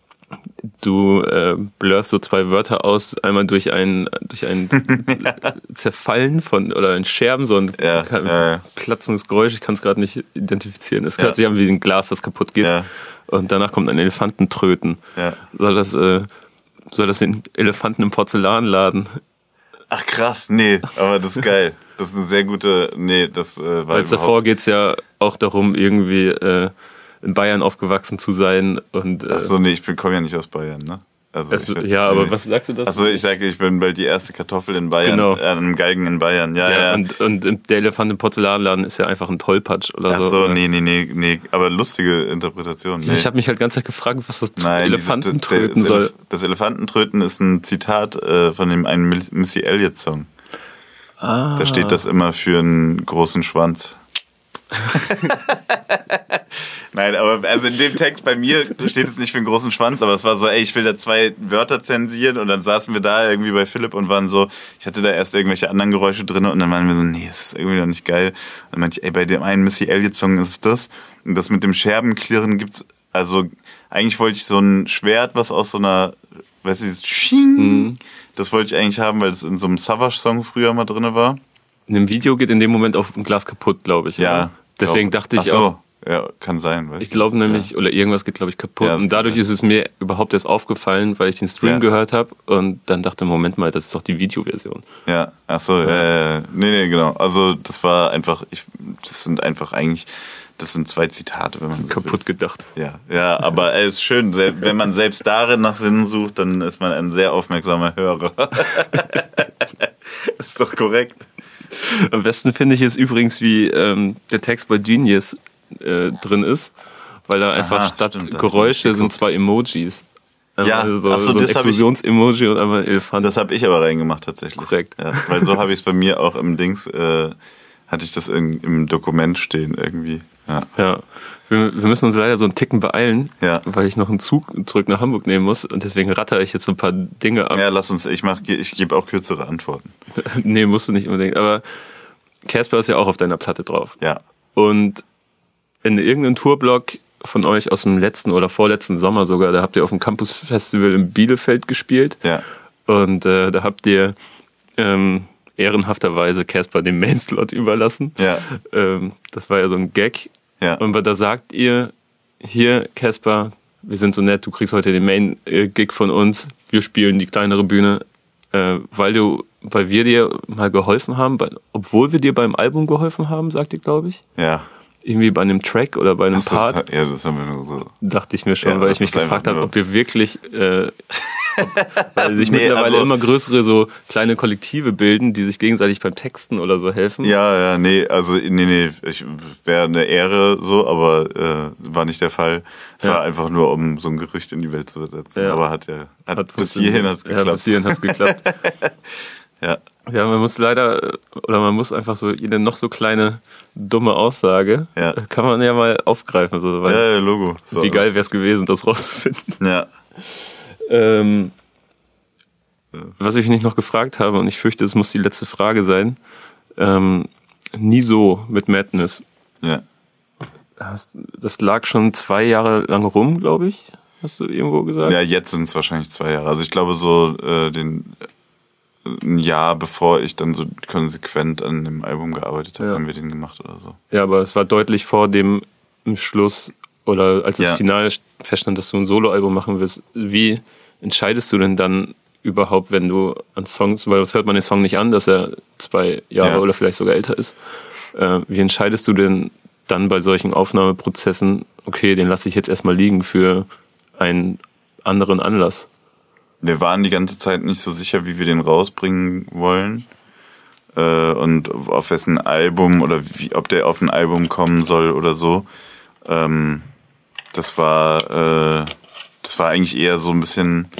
du äh, blurst so zwei Wörter aus, einmal durch ein durch ein Zerfallen von oder ein Scherben, so ein ja, ja, ja. platzendes Geräusch, ich kann es gerade nicht identifizieren. Es hört ja. sich an wie ein Glas, das kaputt geht. Ja. Und danach kommt ein Elefantentröten. Ja. Soll das äh, soll das den Elefanten im Porzellanladen? Ach krass, nee, aber das ist geil. Das ist eine sehr gute, nee, das äh, war Weil davor geht's ja auch darum, irgendwie äh, in Bayern aufgewachsen zu sein und äh, Achso, nee, ich komme ja nicht aus Bayern, ne? Also es, bin, ja, aber nee. Was sagst du das? Achso, ich sage, ich bin bald die erste Kartoffel in Bayern, genau. äh, an einem Galgen in Bayern, ja, ja. ja. Und, und der Elefant im Porzellanladen ist ja einfach ein Tollpatsch oder Ach so. Achso, nee, nee, nee, nee, aber lustige Interpretation. Nee. Ich habe mich halt ganz gefragt, was das Nein, Elefantentröten diese, soll. Elef- das Elefantentröten ist ein Zitat äh, von dem einen Missy Elliott Song. Ah. Da steht das immer für einen großen Schwanz. Nein, aber also in dem Text bei mir steht es nicht für einen großen Schwanz, aber es war so, ey, ich will da zwei Wörter zensieren und dann saßen wir da irgendwie bei Philipp und waren so, ich hatte da erst irgendwelche anderen Geräusche drin und dann waren wir so, nee, das ist irgendwie noch nicht geil. Und dann meinte ich, ey, bei dem einen Missy Elliott Song ist es das und das mit dem Scherbenklirren gibt's, also eigentlich wollte ich so ein Schwert, was aus so einer, weißt du, dieses Sching, mhm. das wollte ich eigentlich haben, weil es in so einem Savage Song früher mal drin war. In dem Video geht in dem Moment auch ein Glas kaputt, glaube ich. Ja. Oder? Deswegen glaub, dachte ich ach so. auch. Ja, kann sein. Ich glaube nämlich, ja. oder irgendwas geht, glaube ich, kaputt. Ja, und dadurch ist es mir überhaupt erst aufgefallen, weil ich den Stream ja. gehört habe und dann dachte, Moment mal, das ist doch die Videoversion. Ja, ach so, ja. äh, nee, nee, genau. Also das war einfach, ich, das sind einfach eigentlich, das sind zwei Zitate, wenn man so kaputt will. gedacht. Ja, ja, aber es ist schön, wenn man selbst darin nach Sinnen sucht, dann ist man ein sehr aufmerksamer Hörer. Das ist doch korrekt. Am besten finde ich es übrigens, wie ähm, der Text bei Genius äh, drin ist, weil da einfach Aha, statt stimmt, Geräusche sind zwei Emojis. Ja, also so, ach so, so ein das Explosions-Emoji und einmal ein Elefant. Das habe ich aber reingemacht tatsächlich. Korrekt. Ja, weil so habe ich es bei mir auch im Dings, äh, hatte ich das in, im Dokument stehen irgendwie. Ja, ja. Wir, wir müssen uns leider so einen Ticken beeilen, ja. weil ich noch einen Zug zurück nach Hamburg nehmen muss und deswegen ratter ich jetzt so ein paar Dinge ab. Ja, lass uns, ich mach, ich gebe auch kürzere Antworten. Nee, musst du nicht unbedingt, aber Casper ist ja auch auf deiner Platte drauf. Ja. Und in irgendeinem Tourblock von euch aus dem letzten oder vorletzten Sommer sogar, da habt ihr auf dem Campus Festival in Bielefeld gespielt. Ja. Und äh, da habt ihr ähm, ehrenhafterweise Casper den Mainslot überlassen. Ja. Ähm, das war ja so ein Gag. Ja. Und da sagt ihr, hier Casper, wir sind so nett, du kriegst heute den Main-Gig von uns, wir spielen die kleinere Bühne, äh, weil du, weil wir dir mal geholfen haben, bei, obwohl wir dir beim Album geholfen haben, sagt ihr, glaube ich. Ja. Irgendwie bei einem Track oder bei einem Ach so, Part. Das, ja, das haben wir nur so. Dachte ich mir schon, Ja, weil das ich mich ist gefragt einfach habe, ob wir wirklich, äh, ob, weil sich Nee, mittlerweile also- immer größere so kleine Kollektive bilden, die sich gegenseitig beim Texten oder so helfen. Ja, ja, nee, also nee, nee, ich wäre eine Ehre so, aber äh, war nicht der Fall. Es Ja. war einfach nur, um so ein Gerücht in die Welt zu setzen. Ja. Aber hat ja hat Hat bis funktioniert. hierhin hat's geklappt. Ja, bis hierhin hat's geklappt. Ja. Ja, man muss leider, oder man muss einfach so, jede noch so kleine, dumme Aussage, Ja. kann man ja mal aufgreifen. So, weil Ja, ja, Logo. So. wie geil wäre es gewesen, das rauszufinden. Ja. Ähm, was ich nicht noch gefragt habe, und ich fürchte, es muss die letzte Frage sein, ähm, nie so mit Madness. Ja. Das, das lag schon zwei Jahre lang rum, glaube ich, hast du irgendwo gesagt? Ja, jetzt sind es wahrscheinlich zwei Jahre. Also ich glaube so äh, den ein Jahr bevor ich dann so konsequent an dem Album gearbeitet habe, Ja. haben wir den gemacht oder so. Ja, aber es war deutlich vor dem Schluss oder als das Ja. Finale feststand, dass du ein Soloalbum machen willst. Wie entscheidest du denn dann überhaupt, wenn du an Songs, weil das hört man den Song nicht an, dass er zwei Jahre Ja. oder vielleicht sogar älter ist. Äh, wie entscheidest du denn dann bei solchen Aufnahmeprozessen, okay, den lasse ich jetzt erstmal liegen für einen anderen Anlass? Wir waren die ganze Zeit nicht so sicher, wie wir den rausbringen wollen äh, und auf wessen Album oder wie, ob der auf ein Album kommen soll oder so. Ähm, das war äh, das war eigentlich eher so ein bisschen,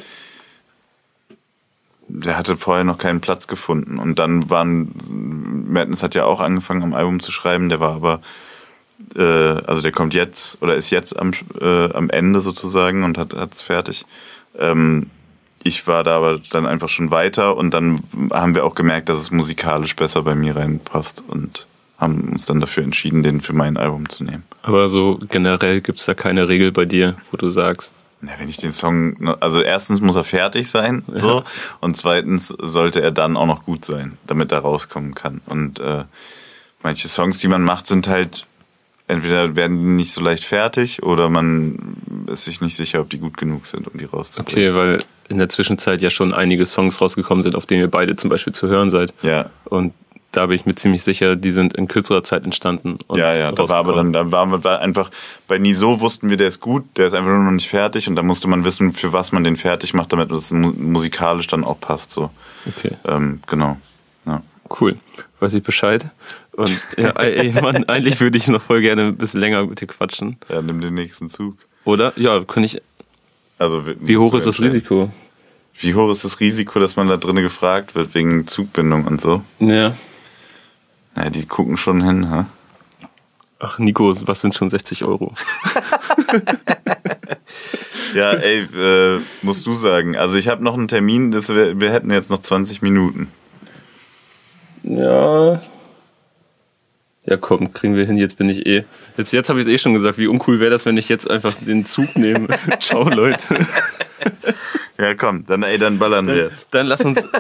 der hatte vorher noch keinen Platz gefunden und dann waren, Madness hat ja auch angefangen am Album zu schreiben, der war aber äh, also der kommt jetzt oder ist jetzt am, äh, am Ende sozusagen und hat es fertig. Ähm, Ich war da aber dann einfach schon weiter und dann haben wir auch gemerkt, dass es musikalisch besser bei mir reinpasst und haben uns dann dafür entschieden, den für mein Album zu nehmen. Aber so generell gibt es da keine Regel bei dir, wo du sagst, Ja, wenn ich den Song, also erstens muss er fertig sein, so, Ja. und zweitens sollte er dann auch noch gut sein, damit er rauskommen kann. Und äh, manche Songs, die man macht, sind halt, entweder werden die nicht so leicht fertig oder man ist sich nicht sicher, ob die gut genug sind, um die rauszubringen. okay, weil in der Zwischenzeit ja schon einige Songs rausgekommen sind, auf denen ihr beide zum Beispiel zu hören seid. Ja. Und da bin ich mir ziemlich sicher, die sind in kürzerer Zeit entstanden. Und Ja, ja, da war aber dann, da waren wir einfach, bei Niso wussten wir, der ist gut, der ist einfach nur noch nicht fertig und da musste man wissen, für was man den fertig macht, damit das mu- musikalisch dann auch passt, so. Okay. Ähm, genau. Ja. Cool. Weiß ich Bescheid. Und ja, ey, Mann, eigentlich würde ich noch voll gerne ein bisschen länger mit dir quatschen. Ja, nimm den nächsten Zug. Oder? Ja, kann ich. Also, Wie hoch ist das Risiko? Wie hoch ist das Risiko, dass man da drinnen gefragt wird wegen Zugbindung und so? Ja. Ja, die gucken schon hin, ha? Ach, Nico, was sind schon sechzig Euro? Ja, ey, äh, musst du sagen. Also ich habe noch einen Termin, das wir, wir hätten jetzt noch zwanzig Minuten. Ja. Ja, komm, kriegen wir hin, jetzt bin ich eh. Jetzt, jetzt habe ich es eh schon gesagt, wie uncool wäre das, wenn ich jetzt einfach den Zug nehme. Ciao, Leute. Ja, komm, dann ey, dann ballern dann, wir jetzt. Dann lass uns...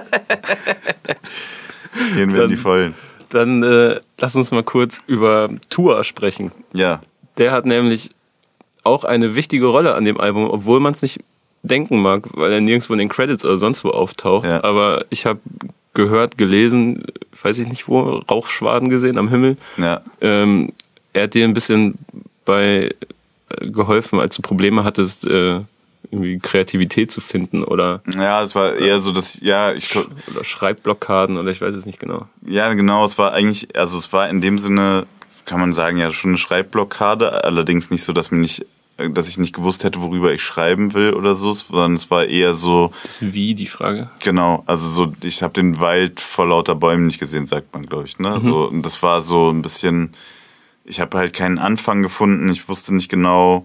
Gehen wir dann, in die Vollen. Dann äh, lass uns mal kurz über Tua sprechen. Ja. Der hat nämlich auch eine wichtige Rolle an dem Album, obwohl man es nicht denken mag, weil er nirgendwo in den Credits oder sonst wo auftaucht. Ja. Aber ich habe gehört, gelesen, weiß ich nicht wo, Rauchschwaden gesehen am Himmel. Ja. Ähm, er hat dir ein bisschen bei äh, geholfen, als du Probleme hattest, äh, irgendwie Kreativität zu finden oder... Ja, es war eher so, dass, ja, ich... Oder Schreibblockaden oder ich weiß es nicht genau. Ja, genau, es war eigentlich, also es war in dem Sinne, kann man sagen, ja schon eine Schreibblockade, allerdings nicht so, dass mir nicht, dass ich nicht gewusst hätte, worüber ich schreiben will oder so, sondern es war eher so... Das Wie, die Frage? Genau, also so, ich habe den Wald vor lauter Bäumen nicht gesehen, sagt man, glaube ich, ne? Mhm. So, und das war so ein bisschen, ich habe halt keinen Anfang gefunden, ich wusste nicht genau,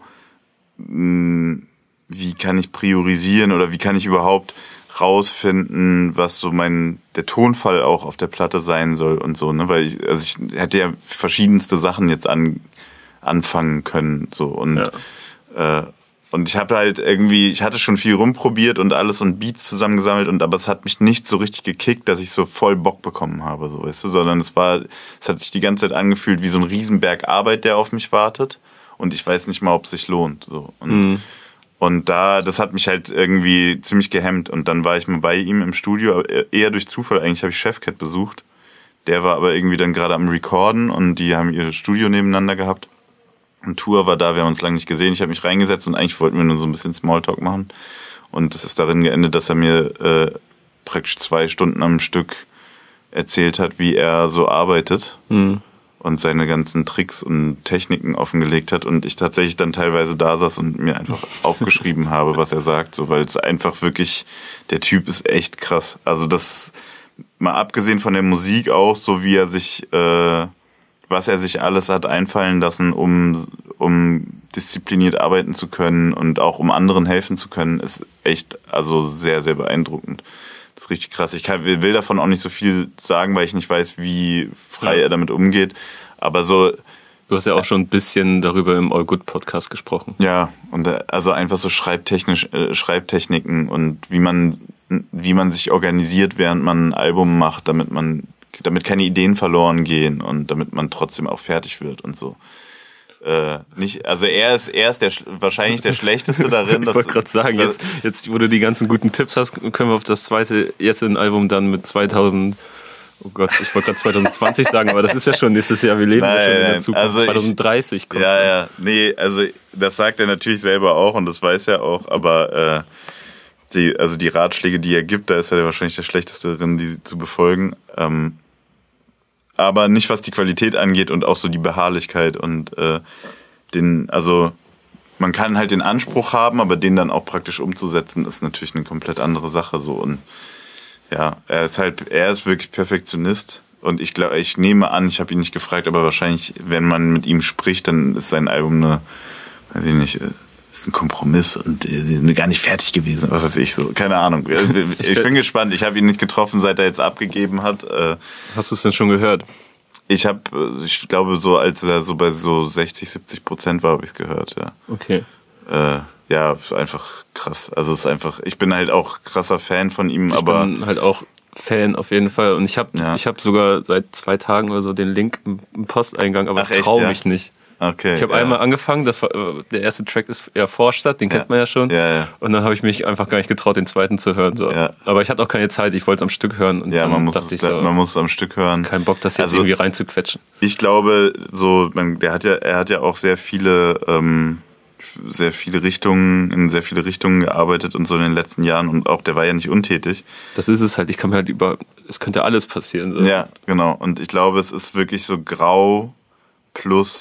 mh, wie kann ich priorisieren oder wie kann ich überhaupt rausfinden, was so mein der Tonfall auch auf der Platte sein soll und so, ne, weil ich, also ich hätte ja verschiedenste Sachen jetzt an, anfangen können, so und ja. äh, und ich habe halt irgendwie, ich hatte schon viel rumprobiert und alles und Beats zusammengesammelt und aber es hat mich nicht so richtig gekickt, dass ich so voll Bock bekommen habe, so, weißt du, sondern es war, es hat sich die ganze Zeit angefühlt wie so ein Riesenberg Arbeit, der auf mich wartet und ich weiß nicht mal, ob es sich lohnt, so und mhm. Und da, das hat mich halt irgendwie ziemlich gehemmt. Und dann war ich mal bei ihm im Studio, eher durch Zufall. Eigentlich habe ich Chefcat besucht. Der war aber irgendwie dann gerade am Recorden und die haben ihr Studio nebeneinander gehabt. Und Tour war da, wir haben uns lange nicht gesehen. Ich habe mich reingesetzt und eigentlich wollten wir nur so ein bisschen Smalltalk machen. Und das ist darin geendet, dass er mir äh, praktisch zwei Stunden am Stück erzählt hat, wie er so arbeitet. Mhm. Und seine ganzen Tricks und Techniken offengelegt hat und ich tatsächlich dann teilweise da saß und mir einfach aufgeschrieben habe, was er sagt, so, weil es einfach wirklich, der Typ ist echt krass. Also das, mal abgesehen von der Musik auch, so wie er sich, äh, was er sich alles hat einfallen lassen, um, um diszipliniert arbeiten zu können und auch um anderen helfen zu können, ist echt, also sehr, sehr beeindruckend. Das ist richtig krass. Ich kann, will davon auch nicht so viel sagen, weil ich nicht weiß, wie frei ja. er damit umgeht. Aber so... Du hast ja auch schon ein bisschen darüber im All Good Podcast gesprochen. Ja, und also einfach so schreibtechnisch, äh, Schreibtechniken und wie man, wie man sich organisiert, während man ein Album macht, damit man, damit keine Ideen verloren gehen und damit man trotzdem auch fertig wird und so. Äh, nicht, also er ist, er ist der, wahrscheinlich der Schlechteste darin. Ich wollte gerade sagen, jetzt, jetzt, wo du die ganzen guten Tipps hast, können wir auf das zweite Jessen-Album dann mit zweitausend, oh Gott, ich wollte gerade zwanzig zwanzig sagen, aber das ist ja schon nächstes Jahr, wir leben nein, ja schon in der nein. Zukunft, also zwanzig dreißig. Ich, ja, ja, nee, also das sagt er natürlich selber auch und das weiß er auch, aber äh, die, also die Ratschläge, die er gibt, da ist er wahrscheinlich der Schlechteste darin, die zu befolgen. Ähm, aber nicht, was die Qualität angeht und auch so die Beharrlichkeit und äh, den, also man kann halt den Anspruch haben, aber den dann auch praktisch umzusetzen, ist natürlich eine komplett andere Sache so und ja, er ist halt, er ist wirklich Perfektionist und ich glaube, ich nehme an, ich habe ihn nicht gefragt, aber wahrscheinlich, wenn man mit ihm spricht, dann ist sein Album eine, weiß ich nicht, ist ein Kompromiss und äh, gar nicht fertig gewesen, was weiß ich so, keine Ahnung. Ich bin gespannt, ich habe ihn nicht getroffen, seit er jetzt abgegeben hat. Hast du es denn schon gehört? Ich habe, ich glaube, so als er so bei so sechzig, siebzig Prozent war, habe ich es gehört, ja. Okay. Äh, ja, einfach krass. Also es ist einfach, ich bin halt auch krasser Fan von ihm, ich aber... Ich bin halt auch Fan auf jeden Fall und ich habe ja. ich hab sogar seit zwei Tagen oder so den Link im Posteingang, aber Ach, ich traue ja? mich nicht. Okay, ich habe ja. einmal angefangen, das war, der erste Track ist ja Vorstadt, den kennt ja. man ja schon. Ja, ja. Und dann habe ich mich einfach gar nicht getraut, den zweiten zu hören. So. Ja. Aber ich hatte auch keine Zeit, ich wollte es am Stück hören. Und ja, dann man muss, dachte es, ich so, man muss es am Stück hören. Kein Bock, das jetzt also, irgendwie reinzuquetschen. Ich glaube, so, man, der hat ja, er hat ja auch sehr viele, ähm, sehr viele Richtungen, in sehr viele Richtungen gearbeitet und so in den letzten Jahren und auch der war ja nicht untätig. Das ist es halt, ich kann mir halt über, es könnte alles passieren. So. Ja, genau. Und ich glaube, es ist wirklich so grau plus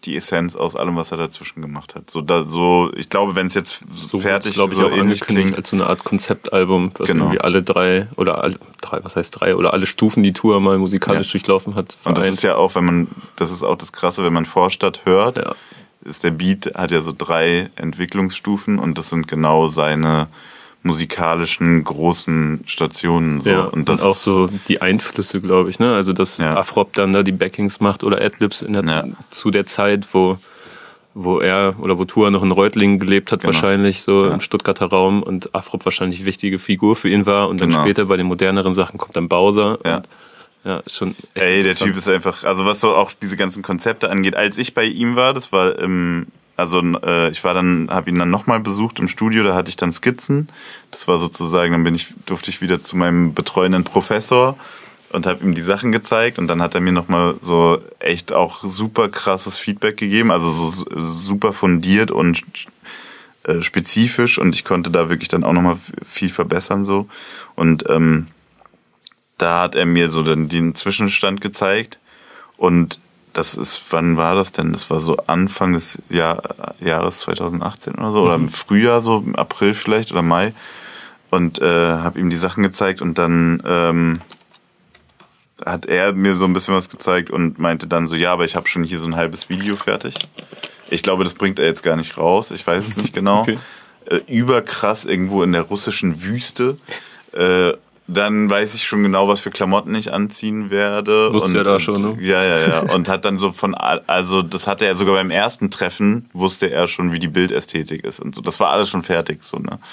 die Essenz aus allem, was er dazwischen gemacht hat. So, da, so ich glaube, wenn es jetzt so fertig glaube ich, so auch angekündigt als so eine Art Konzeptalbum, was genau. irgendwie alle drei oder alle drei, was heißt drei, oder alle Stufen die Tour mal musikalisch ja. durchlaufen hat. Vereint. Und das ist ja auch, wenn man, das ist auch das Krasse, wenn man Vorstadt hört, ja. ist der Beat, hat ja so drei Entwicklungsstufen und das sind genau seine musikalischen großen Stationen. So. Ja, und, das und auch so die Einflüsse, glaube ich, ne? Also dass ja. Afrop dann da die Backings macht oder Adlibs in der, ja. zu der Zeit, wo, wo er oder wo Tua noch in Reutlingen gelebt hat, genau. wahrscheinlich so ja. im Stuttgarter Raum und Afrop wahrscheinlich wichtige Figur für ihn war und dann genau. später bei den moderneren Sachen kommt dann Bowser. Ja. Und ja, ist schon Ey, der Typ ist einfach, also was so auch diese ganzen Konzepte angeht, als ich bei ihm war, das war im Also äh, ich war dann, habe ihn dann nochmal besucht im Studio, da hatte ich dann Skizzen. Das war sozusagen, dann bin ich, durfte ich wieder zu meinem betreuenden Professor und habe ihm die Sachen gezeigt und dann hat er mir nochmal so echt auch super krasses Feedback gegeben, also so super fundiert und äh, spezifisch und ich konnte da wirklich dann auch nochmal viel verbessern so. Und ähm, da hat er mir so dann den Zwischenstand gezeigt und das ist, wann war das denn? Das war so Anfang des Jahr, Jahres zwanzig achtzehn oder so, mhm. oder im Frühjahr, so im April vielleicht oder Mai. Und äh, habe ihm die Sachen gezeigt und dann ähm, hat er mir so ein bisschen was gezeigt und meinte dann so, ja, aber ich habe schon hier so ein halbes Video fertig. Ich glaube, das bringt er jetzt gar nicht raus, ich weiß es nicht genau. Okay. Äh, überkrass irgendwo in der russischen Wüste. Äh, Dann weiß ich schon genau, was für Klamotten ich anziehen werde. Wusste er da schon, ne? Ja, ja, ja. Und hat dann so von, also das hatte er sogar beim ersten Treffen, wusste er schon, wie die Bildästhetik ist und so. Das war alles schon fertig, so, ne?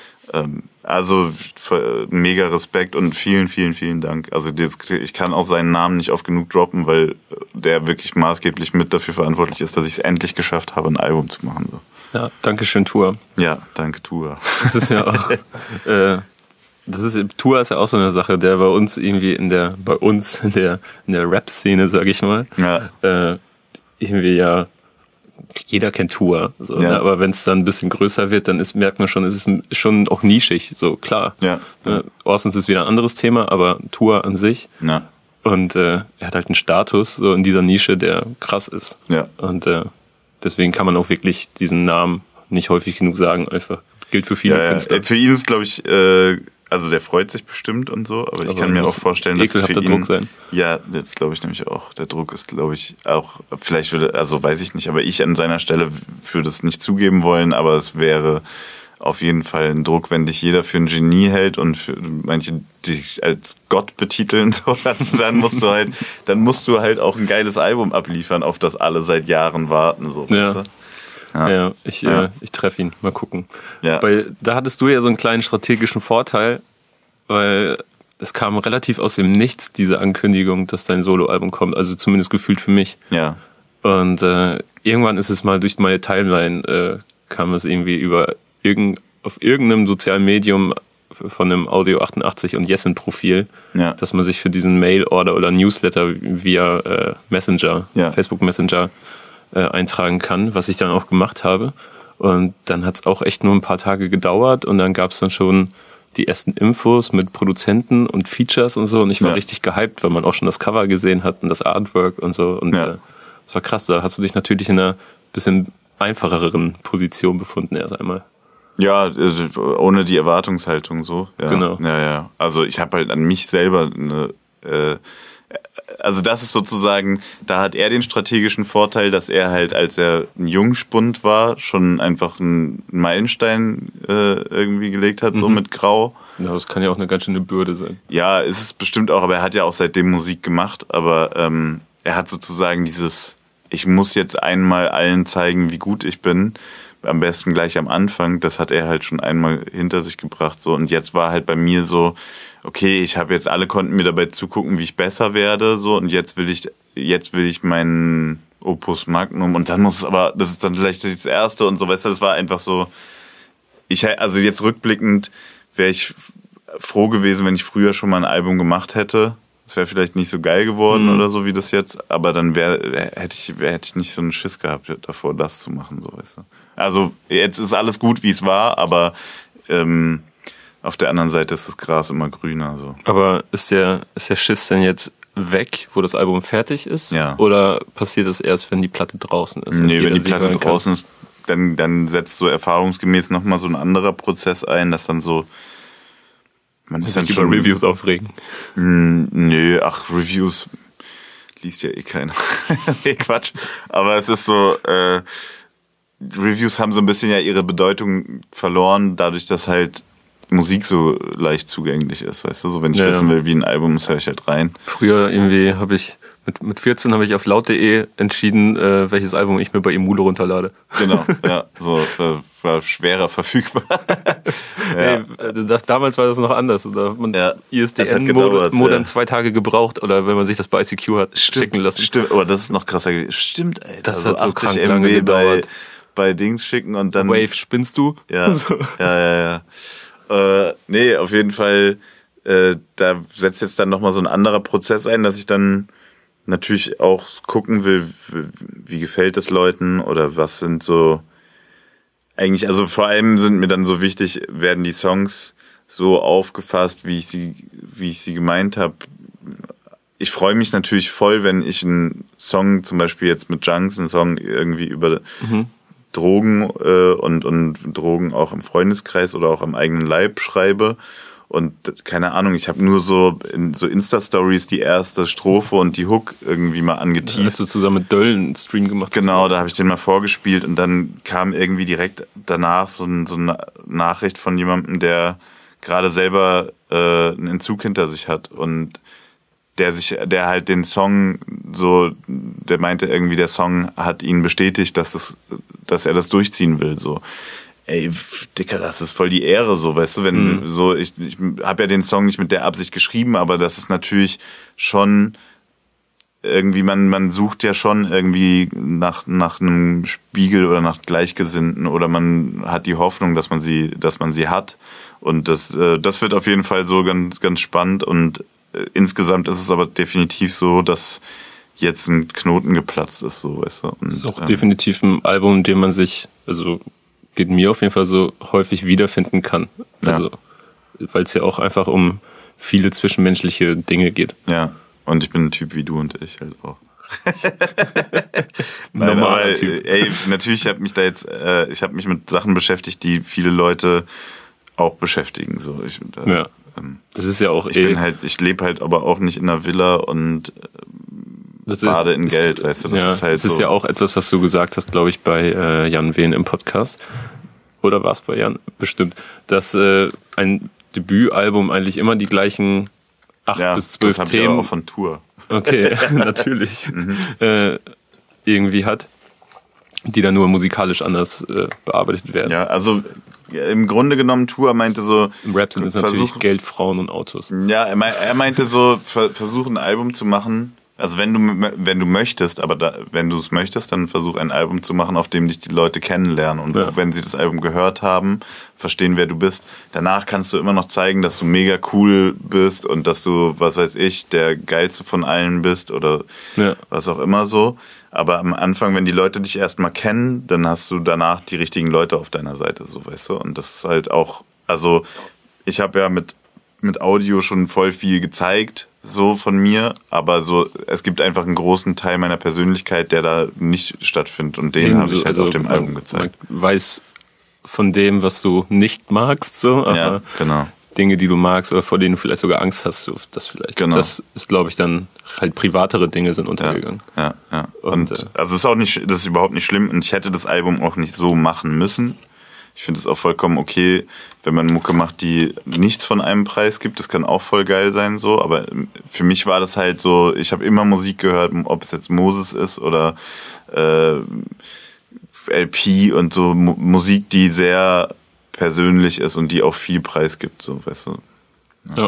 Also mega Respekt und vielen, vielen, vielen Dank. Also ich kann auch seinen Namen nicht oft genug droppen, weil der wirklich maßgeblich mit dafür verantwortlich ist, dass ich es endlich geschafft habe, ein Album zu machen. So. Ja, danke schön, Tua. Ja, danke, Tua. Das ist ja auch... äh, Das ist, Tua ist ja auch so eine Sache, der bei uns irgendwie in der, bei uns in der, in der Rap-Szene, sag ich mal, ja. äh, irgendwie ja, jeder kennt Tua, so, ja. ne? Aber wenn es dann ein bisschen größer wird, dann ist, merkt man schon, es ist schon auch nischig, so klar. Ja. Ne? Orsons ist wieder ein anderes Thema, aber Tua an sich. Ja. Und äh, er hat halt einen Status so in dieser Nische, der krass ist. Ja. Und äh, deswegen kann man auch wirklich diesen Namen nicht häufig genug sagen, einfach. Gilt für viele ja, Künstler. Ja. Für ihn ist, glaube ich, äh, also der freut sich bestimmt und so, aber, aber ich kann mir auch vorstellen, dass es für ihn... Druck sein. Ja, das glaube ich nämlich auch. Der Druck ist, glaube ich, auch, vielleicht würde, also weiß ich nicht, aber ich an seiner Stelle würde es nicht zugeben wollen, aber es wäre auf jeden Fall ein Druck, wenn dich jeder für ein Genie hält und für manche dich als Gott betiteln, so, dann, dann musst du halt, dann musst du halt auch ein geiles Album abliefern, auf das alle seit Jahren warten, so, ja. weißt du? Ja, ja ich, ja. Äh, ich treffe ihn. Mal gucken. Ja. Weil da hattest du ja so einen kleinen strategischen Vorteil, weil es kam relativ aus dem Nichts, diese Ankündigung, dass dein Soloalbum kommt. Also zumindest gefühlt für mich. Ja. Und äh, irgendwann ist es mal durch meine Timeline, äh, kam es irgendwie über irgend, auf irgendeinem sozialen Medium von einem Audio achtundachtzig und Jessen-Profil, ja. dass man sich für diesen Mail-Order oder Newsletter via äh, Messenger, ja. Facebook Messenger, eintragen kann, was ich dann auch gemacht habe. Und dann hat es auch echt nur ein paar Tage gedauert und dann gab es dann schon die ersten Infos mit Produzenten und Features und so und ich war ja. richtig gehypt, weil man auch schon das Cover gesehen hat und das Artwork und so und ja. äh, das war krass. Da hast du dich natürlich in einer bisschen einfacheren Position befunden erst einmal. Ja, also ohne die Erwartungshaltung so. Ja. Genau. Ja, ja. Also ich habe halt an mich selber eine äh, Also das ist sozusagen, da hat er den strategischen Vorteil, dass er halt, als er ein Jungspund war, schon einfach einen Meilenstein äh, irgendwie gelegt hat, so mhm. mit Grau. Ja, das kann ja auch eine ganz schöne Bürde sein. Ja, ist es bestimmt auch, aber er hat ja auch seitdem Musik gemacht, aber ähm, er hat sozusagen dieses, ich muss jetzt einmal allen zeigen, wie gut ich bin, am besten gleich am Anfang, das hat er halt schon einmal hinter sich gebracht, so, und jetzt war halt bei mir so, okay, ich habe jetzt, alle konnten mir dabei zugucken, wie ich besser werde, so, und jetzt will ich, jetzt will ich meinen Opus Magnum, und dann muss es aber, das ist dann vielleicht das Erste und so, weißt du, das war einfach so, ich, also jetzt rückblickend wäre ich froh gewesen, wenn ich früher schon mal ein Album gemacht hätte. Das wäre vielleicht nicht so geil geworden mhm. oder so wie das jetzt, aber dann wäre, hätte ich, wär, hätte ich nicht so einen Schiss gehabt davor, das zu machen, so, weißt du. Also jetzt ist alles gut, wie es war, aber ähm, auf der anderen Seite ist das Gras immer grüner. So. Aber ist der, ist der Schiss denn jetzt weg, wo das Album fertig ist? Ja. Oder passiert das erst, wenn die Platte draußen ist? Nee, wenn die Platte draußen ist, dann, dann setzt so erfahrungsgemäß nochmal so ein anderer Prozess ein, dass dann so... Man ist dann über schon Reviews aufregen. Mh, nö, ach, Reviews liest ja eh keiner. Nee, Quatsch. Aber es ist so... Äh, Reviews haben so ein bisschen ja ihre Bedeutung verloren, dadurch, dass halt Musik so leicht zugänglich ist, weißt du? So, wenn ich ja, wissen ja. will, wie ein Album ist, höre ich halt rein. Früher irgendwie habe ich, mit, mit vierzehn habe ich auf laut punkt de entschieden, äh, welches Album ich mir bei Emule runterlade. Genau, ja, so war, war schwerer verfügbar. Ja. Hey, das, damals war das noch anders. Da hat man ja, I S D N-Modem ja. zwei Tage gebraucht oder wenn man sich das bei I C Q hat stimmt, schicken lassen. Stimmt, aber das ist noch krasser. Stimmt, Alter. Das also hat so krank M B lange gedauert. Bei, bei Dings schicken und dann... Wave, spinnst du? Ja, so. ja, ja, ja. Äh, nee, auf jeden Fall, äh, da setzt jetzt dann nochmal so ein anderer Prozess ein, dass ich dann natürlich auch gucken will, wie gefällt es Leuten oder was sind so eigentlich, also vor allem sind mir dann so wichtig, werden die Songs so aufgefasst, wie ich sie, wie ich sie gemeint habe. Ich freue mich natürlich voll, wenn ich einen Song, zum Beispiel jetzt mit Junks, einen Song irgendwie über mhm. Drogen äh, und, und Drogen auch im Freundeskreis oder auch am eigenen Leib schreibe. Und keine Ahnung, ich habe nur so in so Insta-Stories die erste Strophe und die Hook irgendwie mal angeteased. Hast du zusammen mit Döll einen Stream gemacht? Genau, da habe ich den mal vorgespielt und dann kam irgendwie direkt danach so, ein, so eine Nachricht von jemandem, der gerade selber äh, einen Entzug hinter sich hat und der sich, der halt den Song so, der meinte irgendwie, der Song hat ihn bestätigt, dass es, dass er das durchziehen will, so. Ey, Dicker, das ist voll die Ehre, so, weißt du, wenn mhm. so, ich, ich habe ja den Song nicht mit der Absicht geschrieben, aber das ist natürlich schon irgendwie, man, man sucht ja schon irgendwie nach, nach einem Spiegel oder nach Gleichgesinnten oder man hat die Hoffnung, dass man sie, dass man sie hat und das, äh, das wird auf jeden Fall so ganz, ganz spannend und äh, insgesamt ist es aber definitiv so, dass jetzt ein Knoten geplatzt ist, so, weißt du. Und, das ist auch ähm, definitiv ein Album, in dem man sich, also geht mir auf jeden Fall so häufig wiederfinden kann. Also, ja. Weil es ja auch einfach um viele zwischenmenschliche Dinge geht. Ja, und ich bin ein Typ wie du und ich halt auch. Nein, Normaler aber, Typ. Ey, natürlich habe mich da jetzt, äh, ich habe mich mit Sachen beschäftigt, die viele Leute auch beschäftigen. So, ich, äh, ja. Ähm, das ist ja auch. Ich eh bin halt, ich lebe halt aber auch nicht in einer Villa und äh, das bade ist, in Geld, ist, weißt du. Das ja, ist halt das ist so. ja auch etwas, was du gesagt hast, glaube ich, bei äh, Jan Wehn im Podcast. Oder war es bei Jan? Bestimmt. Dass äh, ein Debütalbum eigentlich immer die gleichen acht ja, bis zwölf das Themen. Ich aber auch von Tour. Okay, natürlich. mhm. äh, irgendwie hat, die dann nur musikalisch anders äh, bearbeitet werden. Ja, also ja, im Grunde genommen, Tour meinte so... Im Rap sind es natürlich Geld, Frauen und Autos. Ja, er, me- er meinte so, ver- versuch ein Album zu machen, also wenn du wenn du möchtest, aber da, wenn du es möchtest, dann versuch ein Album zu machen, auf dem dich die Leute kennenlernen und ja. wenn sie das Album gehört haben, verstehen, wer du bist. Danach kannst du immer noch zeigen, dass du mega cool bist und dass du, was weiß ich, der geilste von allen bist oder ja. was auch immer so. Aber am Anfang, wenn die Leute dich erstmal kennen, dann hast du danach die richtigen Leute auf deiner Seite, so, weißt du. Und das ist halt auch, also ich habe ja mit mit Audio schon voll viel gezeigt, so von mir, aber so es gibt einfach einen großen Teil meiner Persönlichkeit, der da nicht stattfindet und den habe ich halt also, auf dem man, Album gezeigt. Man weiß von dem, was du nicht magst, so, aber ja, genau. Dinge, die du magst oder vor denen du vielleicht sogar Angst hast, so, das vielleicht. Genau. Das ist, glaube ich, dann halt privatere Dinge sind untergegangen. Ja, ja. ja. Und, und äh, also es ist auch nicht, das ist überhaupt nicht schlimm und ich hätte das Album auch nicht so machen müssen. Ich finde es auch vollkommen okay, wenn man Mucke macht, die nichts von einem Preis gibt. Das kann auch voll geil sein, so. Aber für mich war das halt so, ich habe immer Musik gehört, ob es jetzt Moses ist oder äh, L P und so M- Musik, die sehr persönlich ist und die auch viel Preis gibt, so, weißt du. Ja. ja.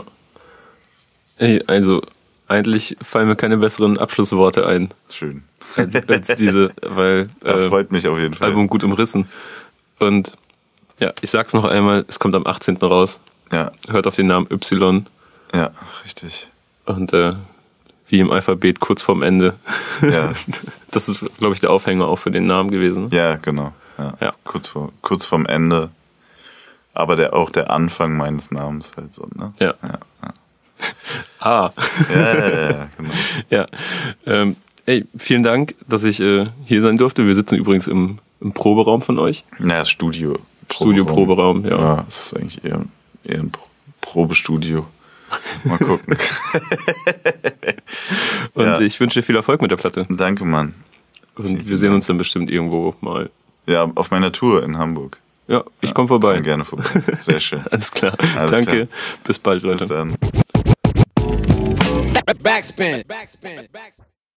Ey, also eigentlich fallen mir keine besseren Abschlussworte ein. Schön. Als, als diese, weil äh, freut mich auf jeden Fall. Album gut umrissen. Und ja, ich sag's noch einmal, es kommt am achtzehnten raus. Ja. Hört auf den Namen Y. Ja, richtig. Und äh, wie im Alphabet kurz vorm Ende. Ja. Das ist, glaube ich, der Aufhänger auch für den Namen gewesen. Ja, genau. Ja. Ja. Kurz, vor, kurz vorm Ende. Aber der, auch der Anfang meines Namens halt so, ne? Ja. ja, ja. Ah. Ja, ja, ja, genau. Ja. Ähm, ey, vielen Dank, dass ich äh, hier sein durfte. Wir sitzen übrigens im, im Proberaum von euch. Na, das Studio. Studio-Proberaum, ja. Ja, das ist eigentlich eher, eher ein Probestudio. Mal gucken. Und ja. ich wünsche dir viel Erfolg mit der Platte. Danke, Mann. Und wir sehen uns dann bestimmt irgendwo mal. Ja, auf meiner Tour in Hamburg. Ja, ich ja, komme vorbei. Komm gerne vorbei. Sehr schön. Alles klar. Alles Danke. Klar. Bis bald, Leute. Bis dann. Backspin. Backspin. Backspin.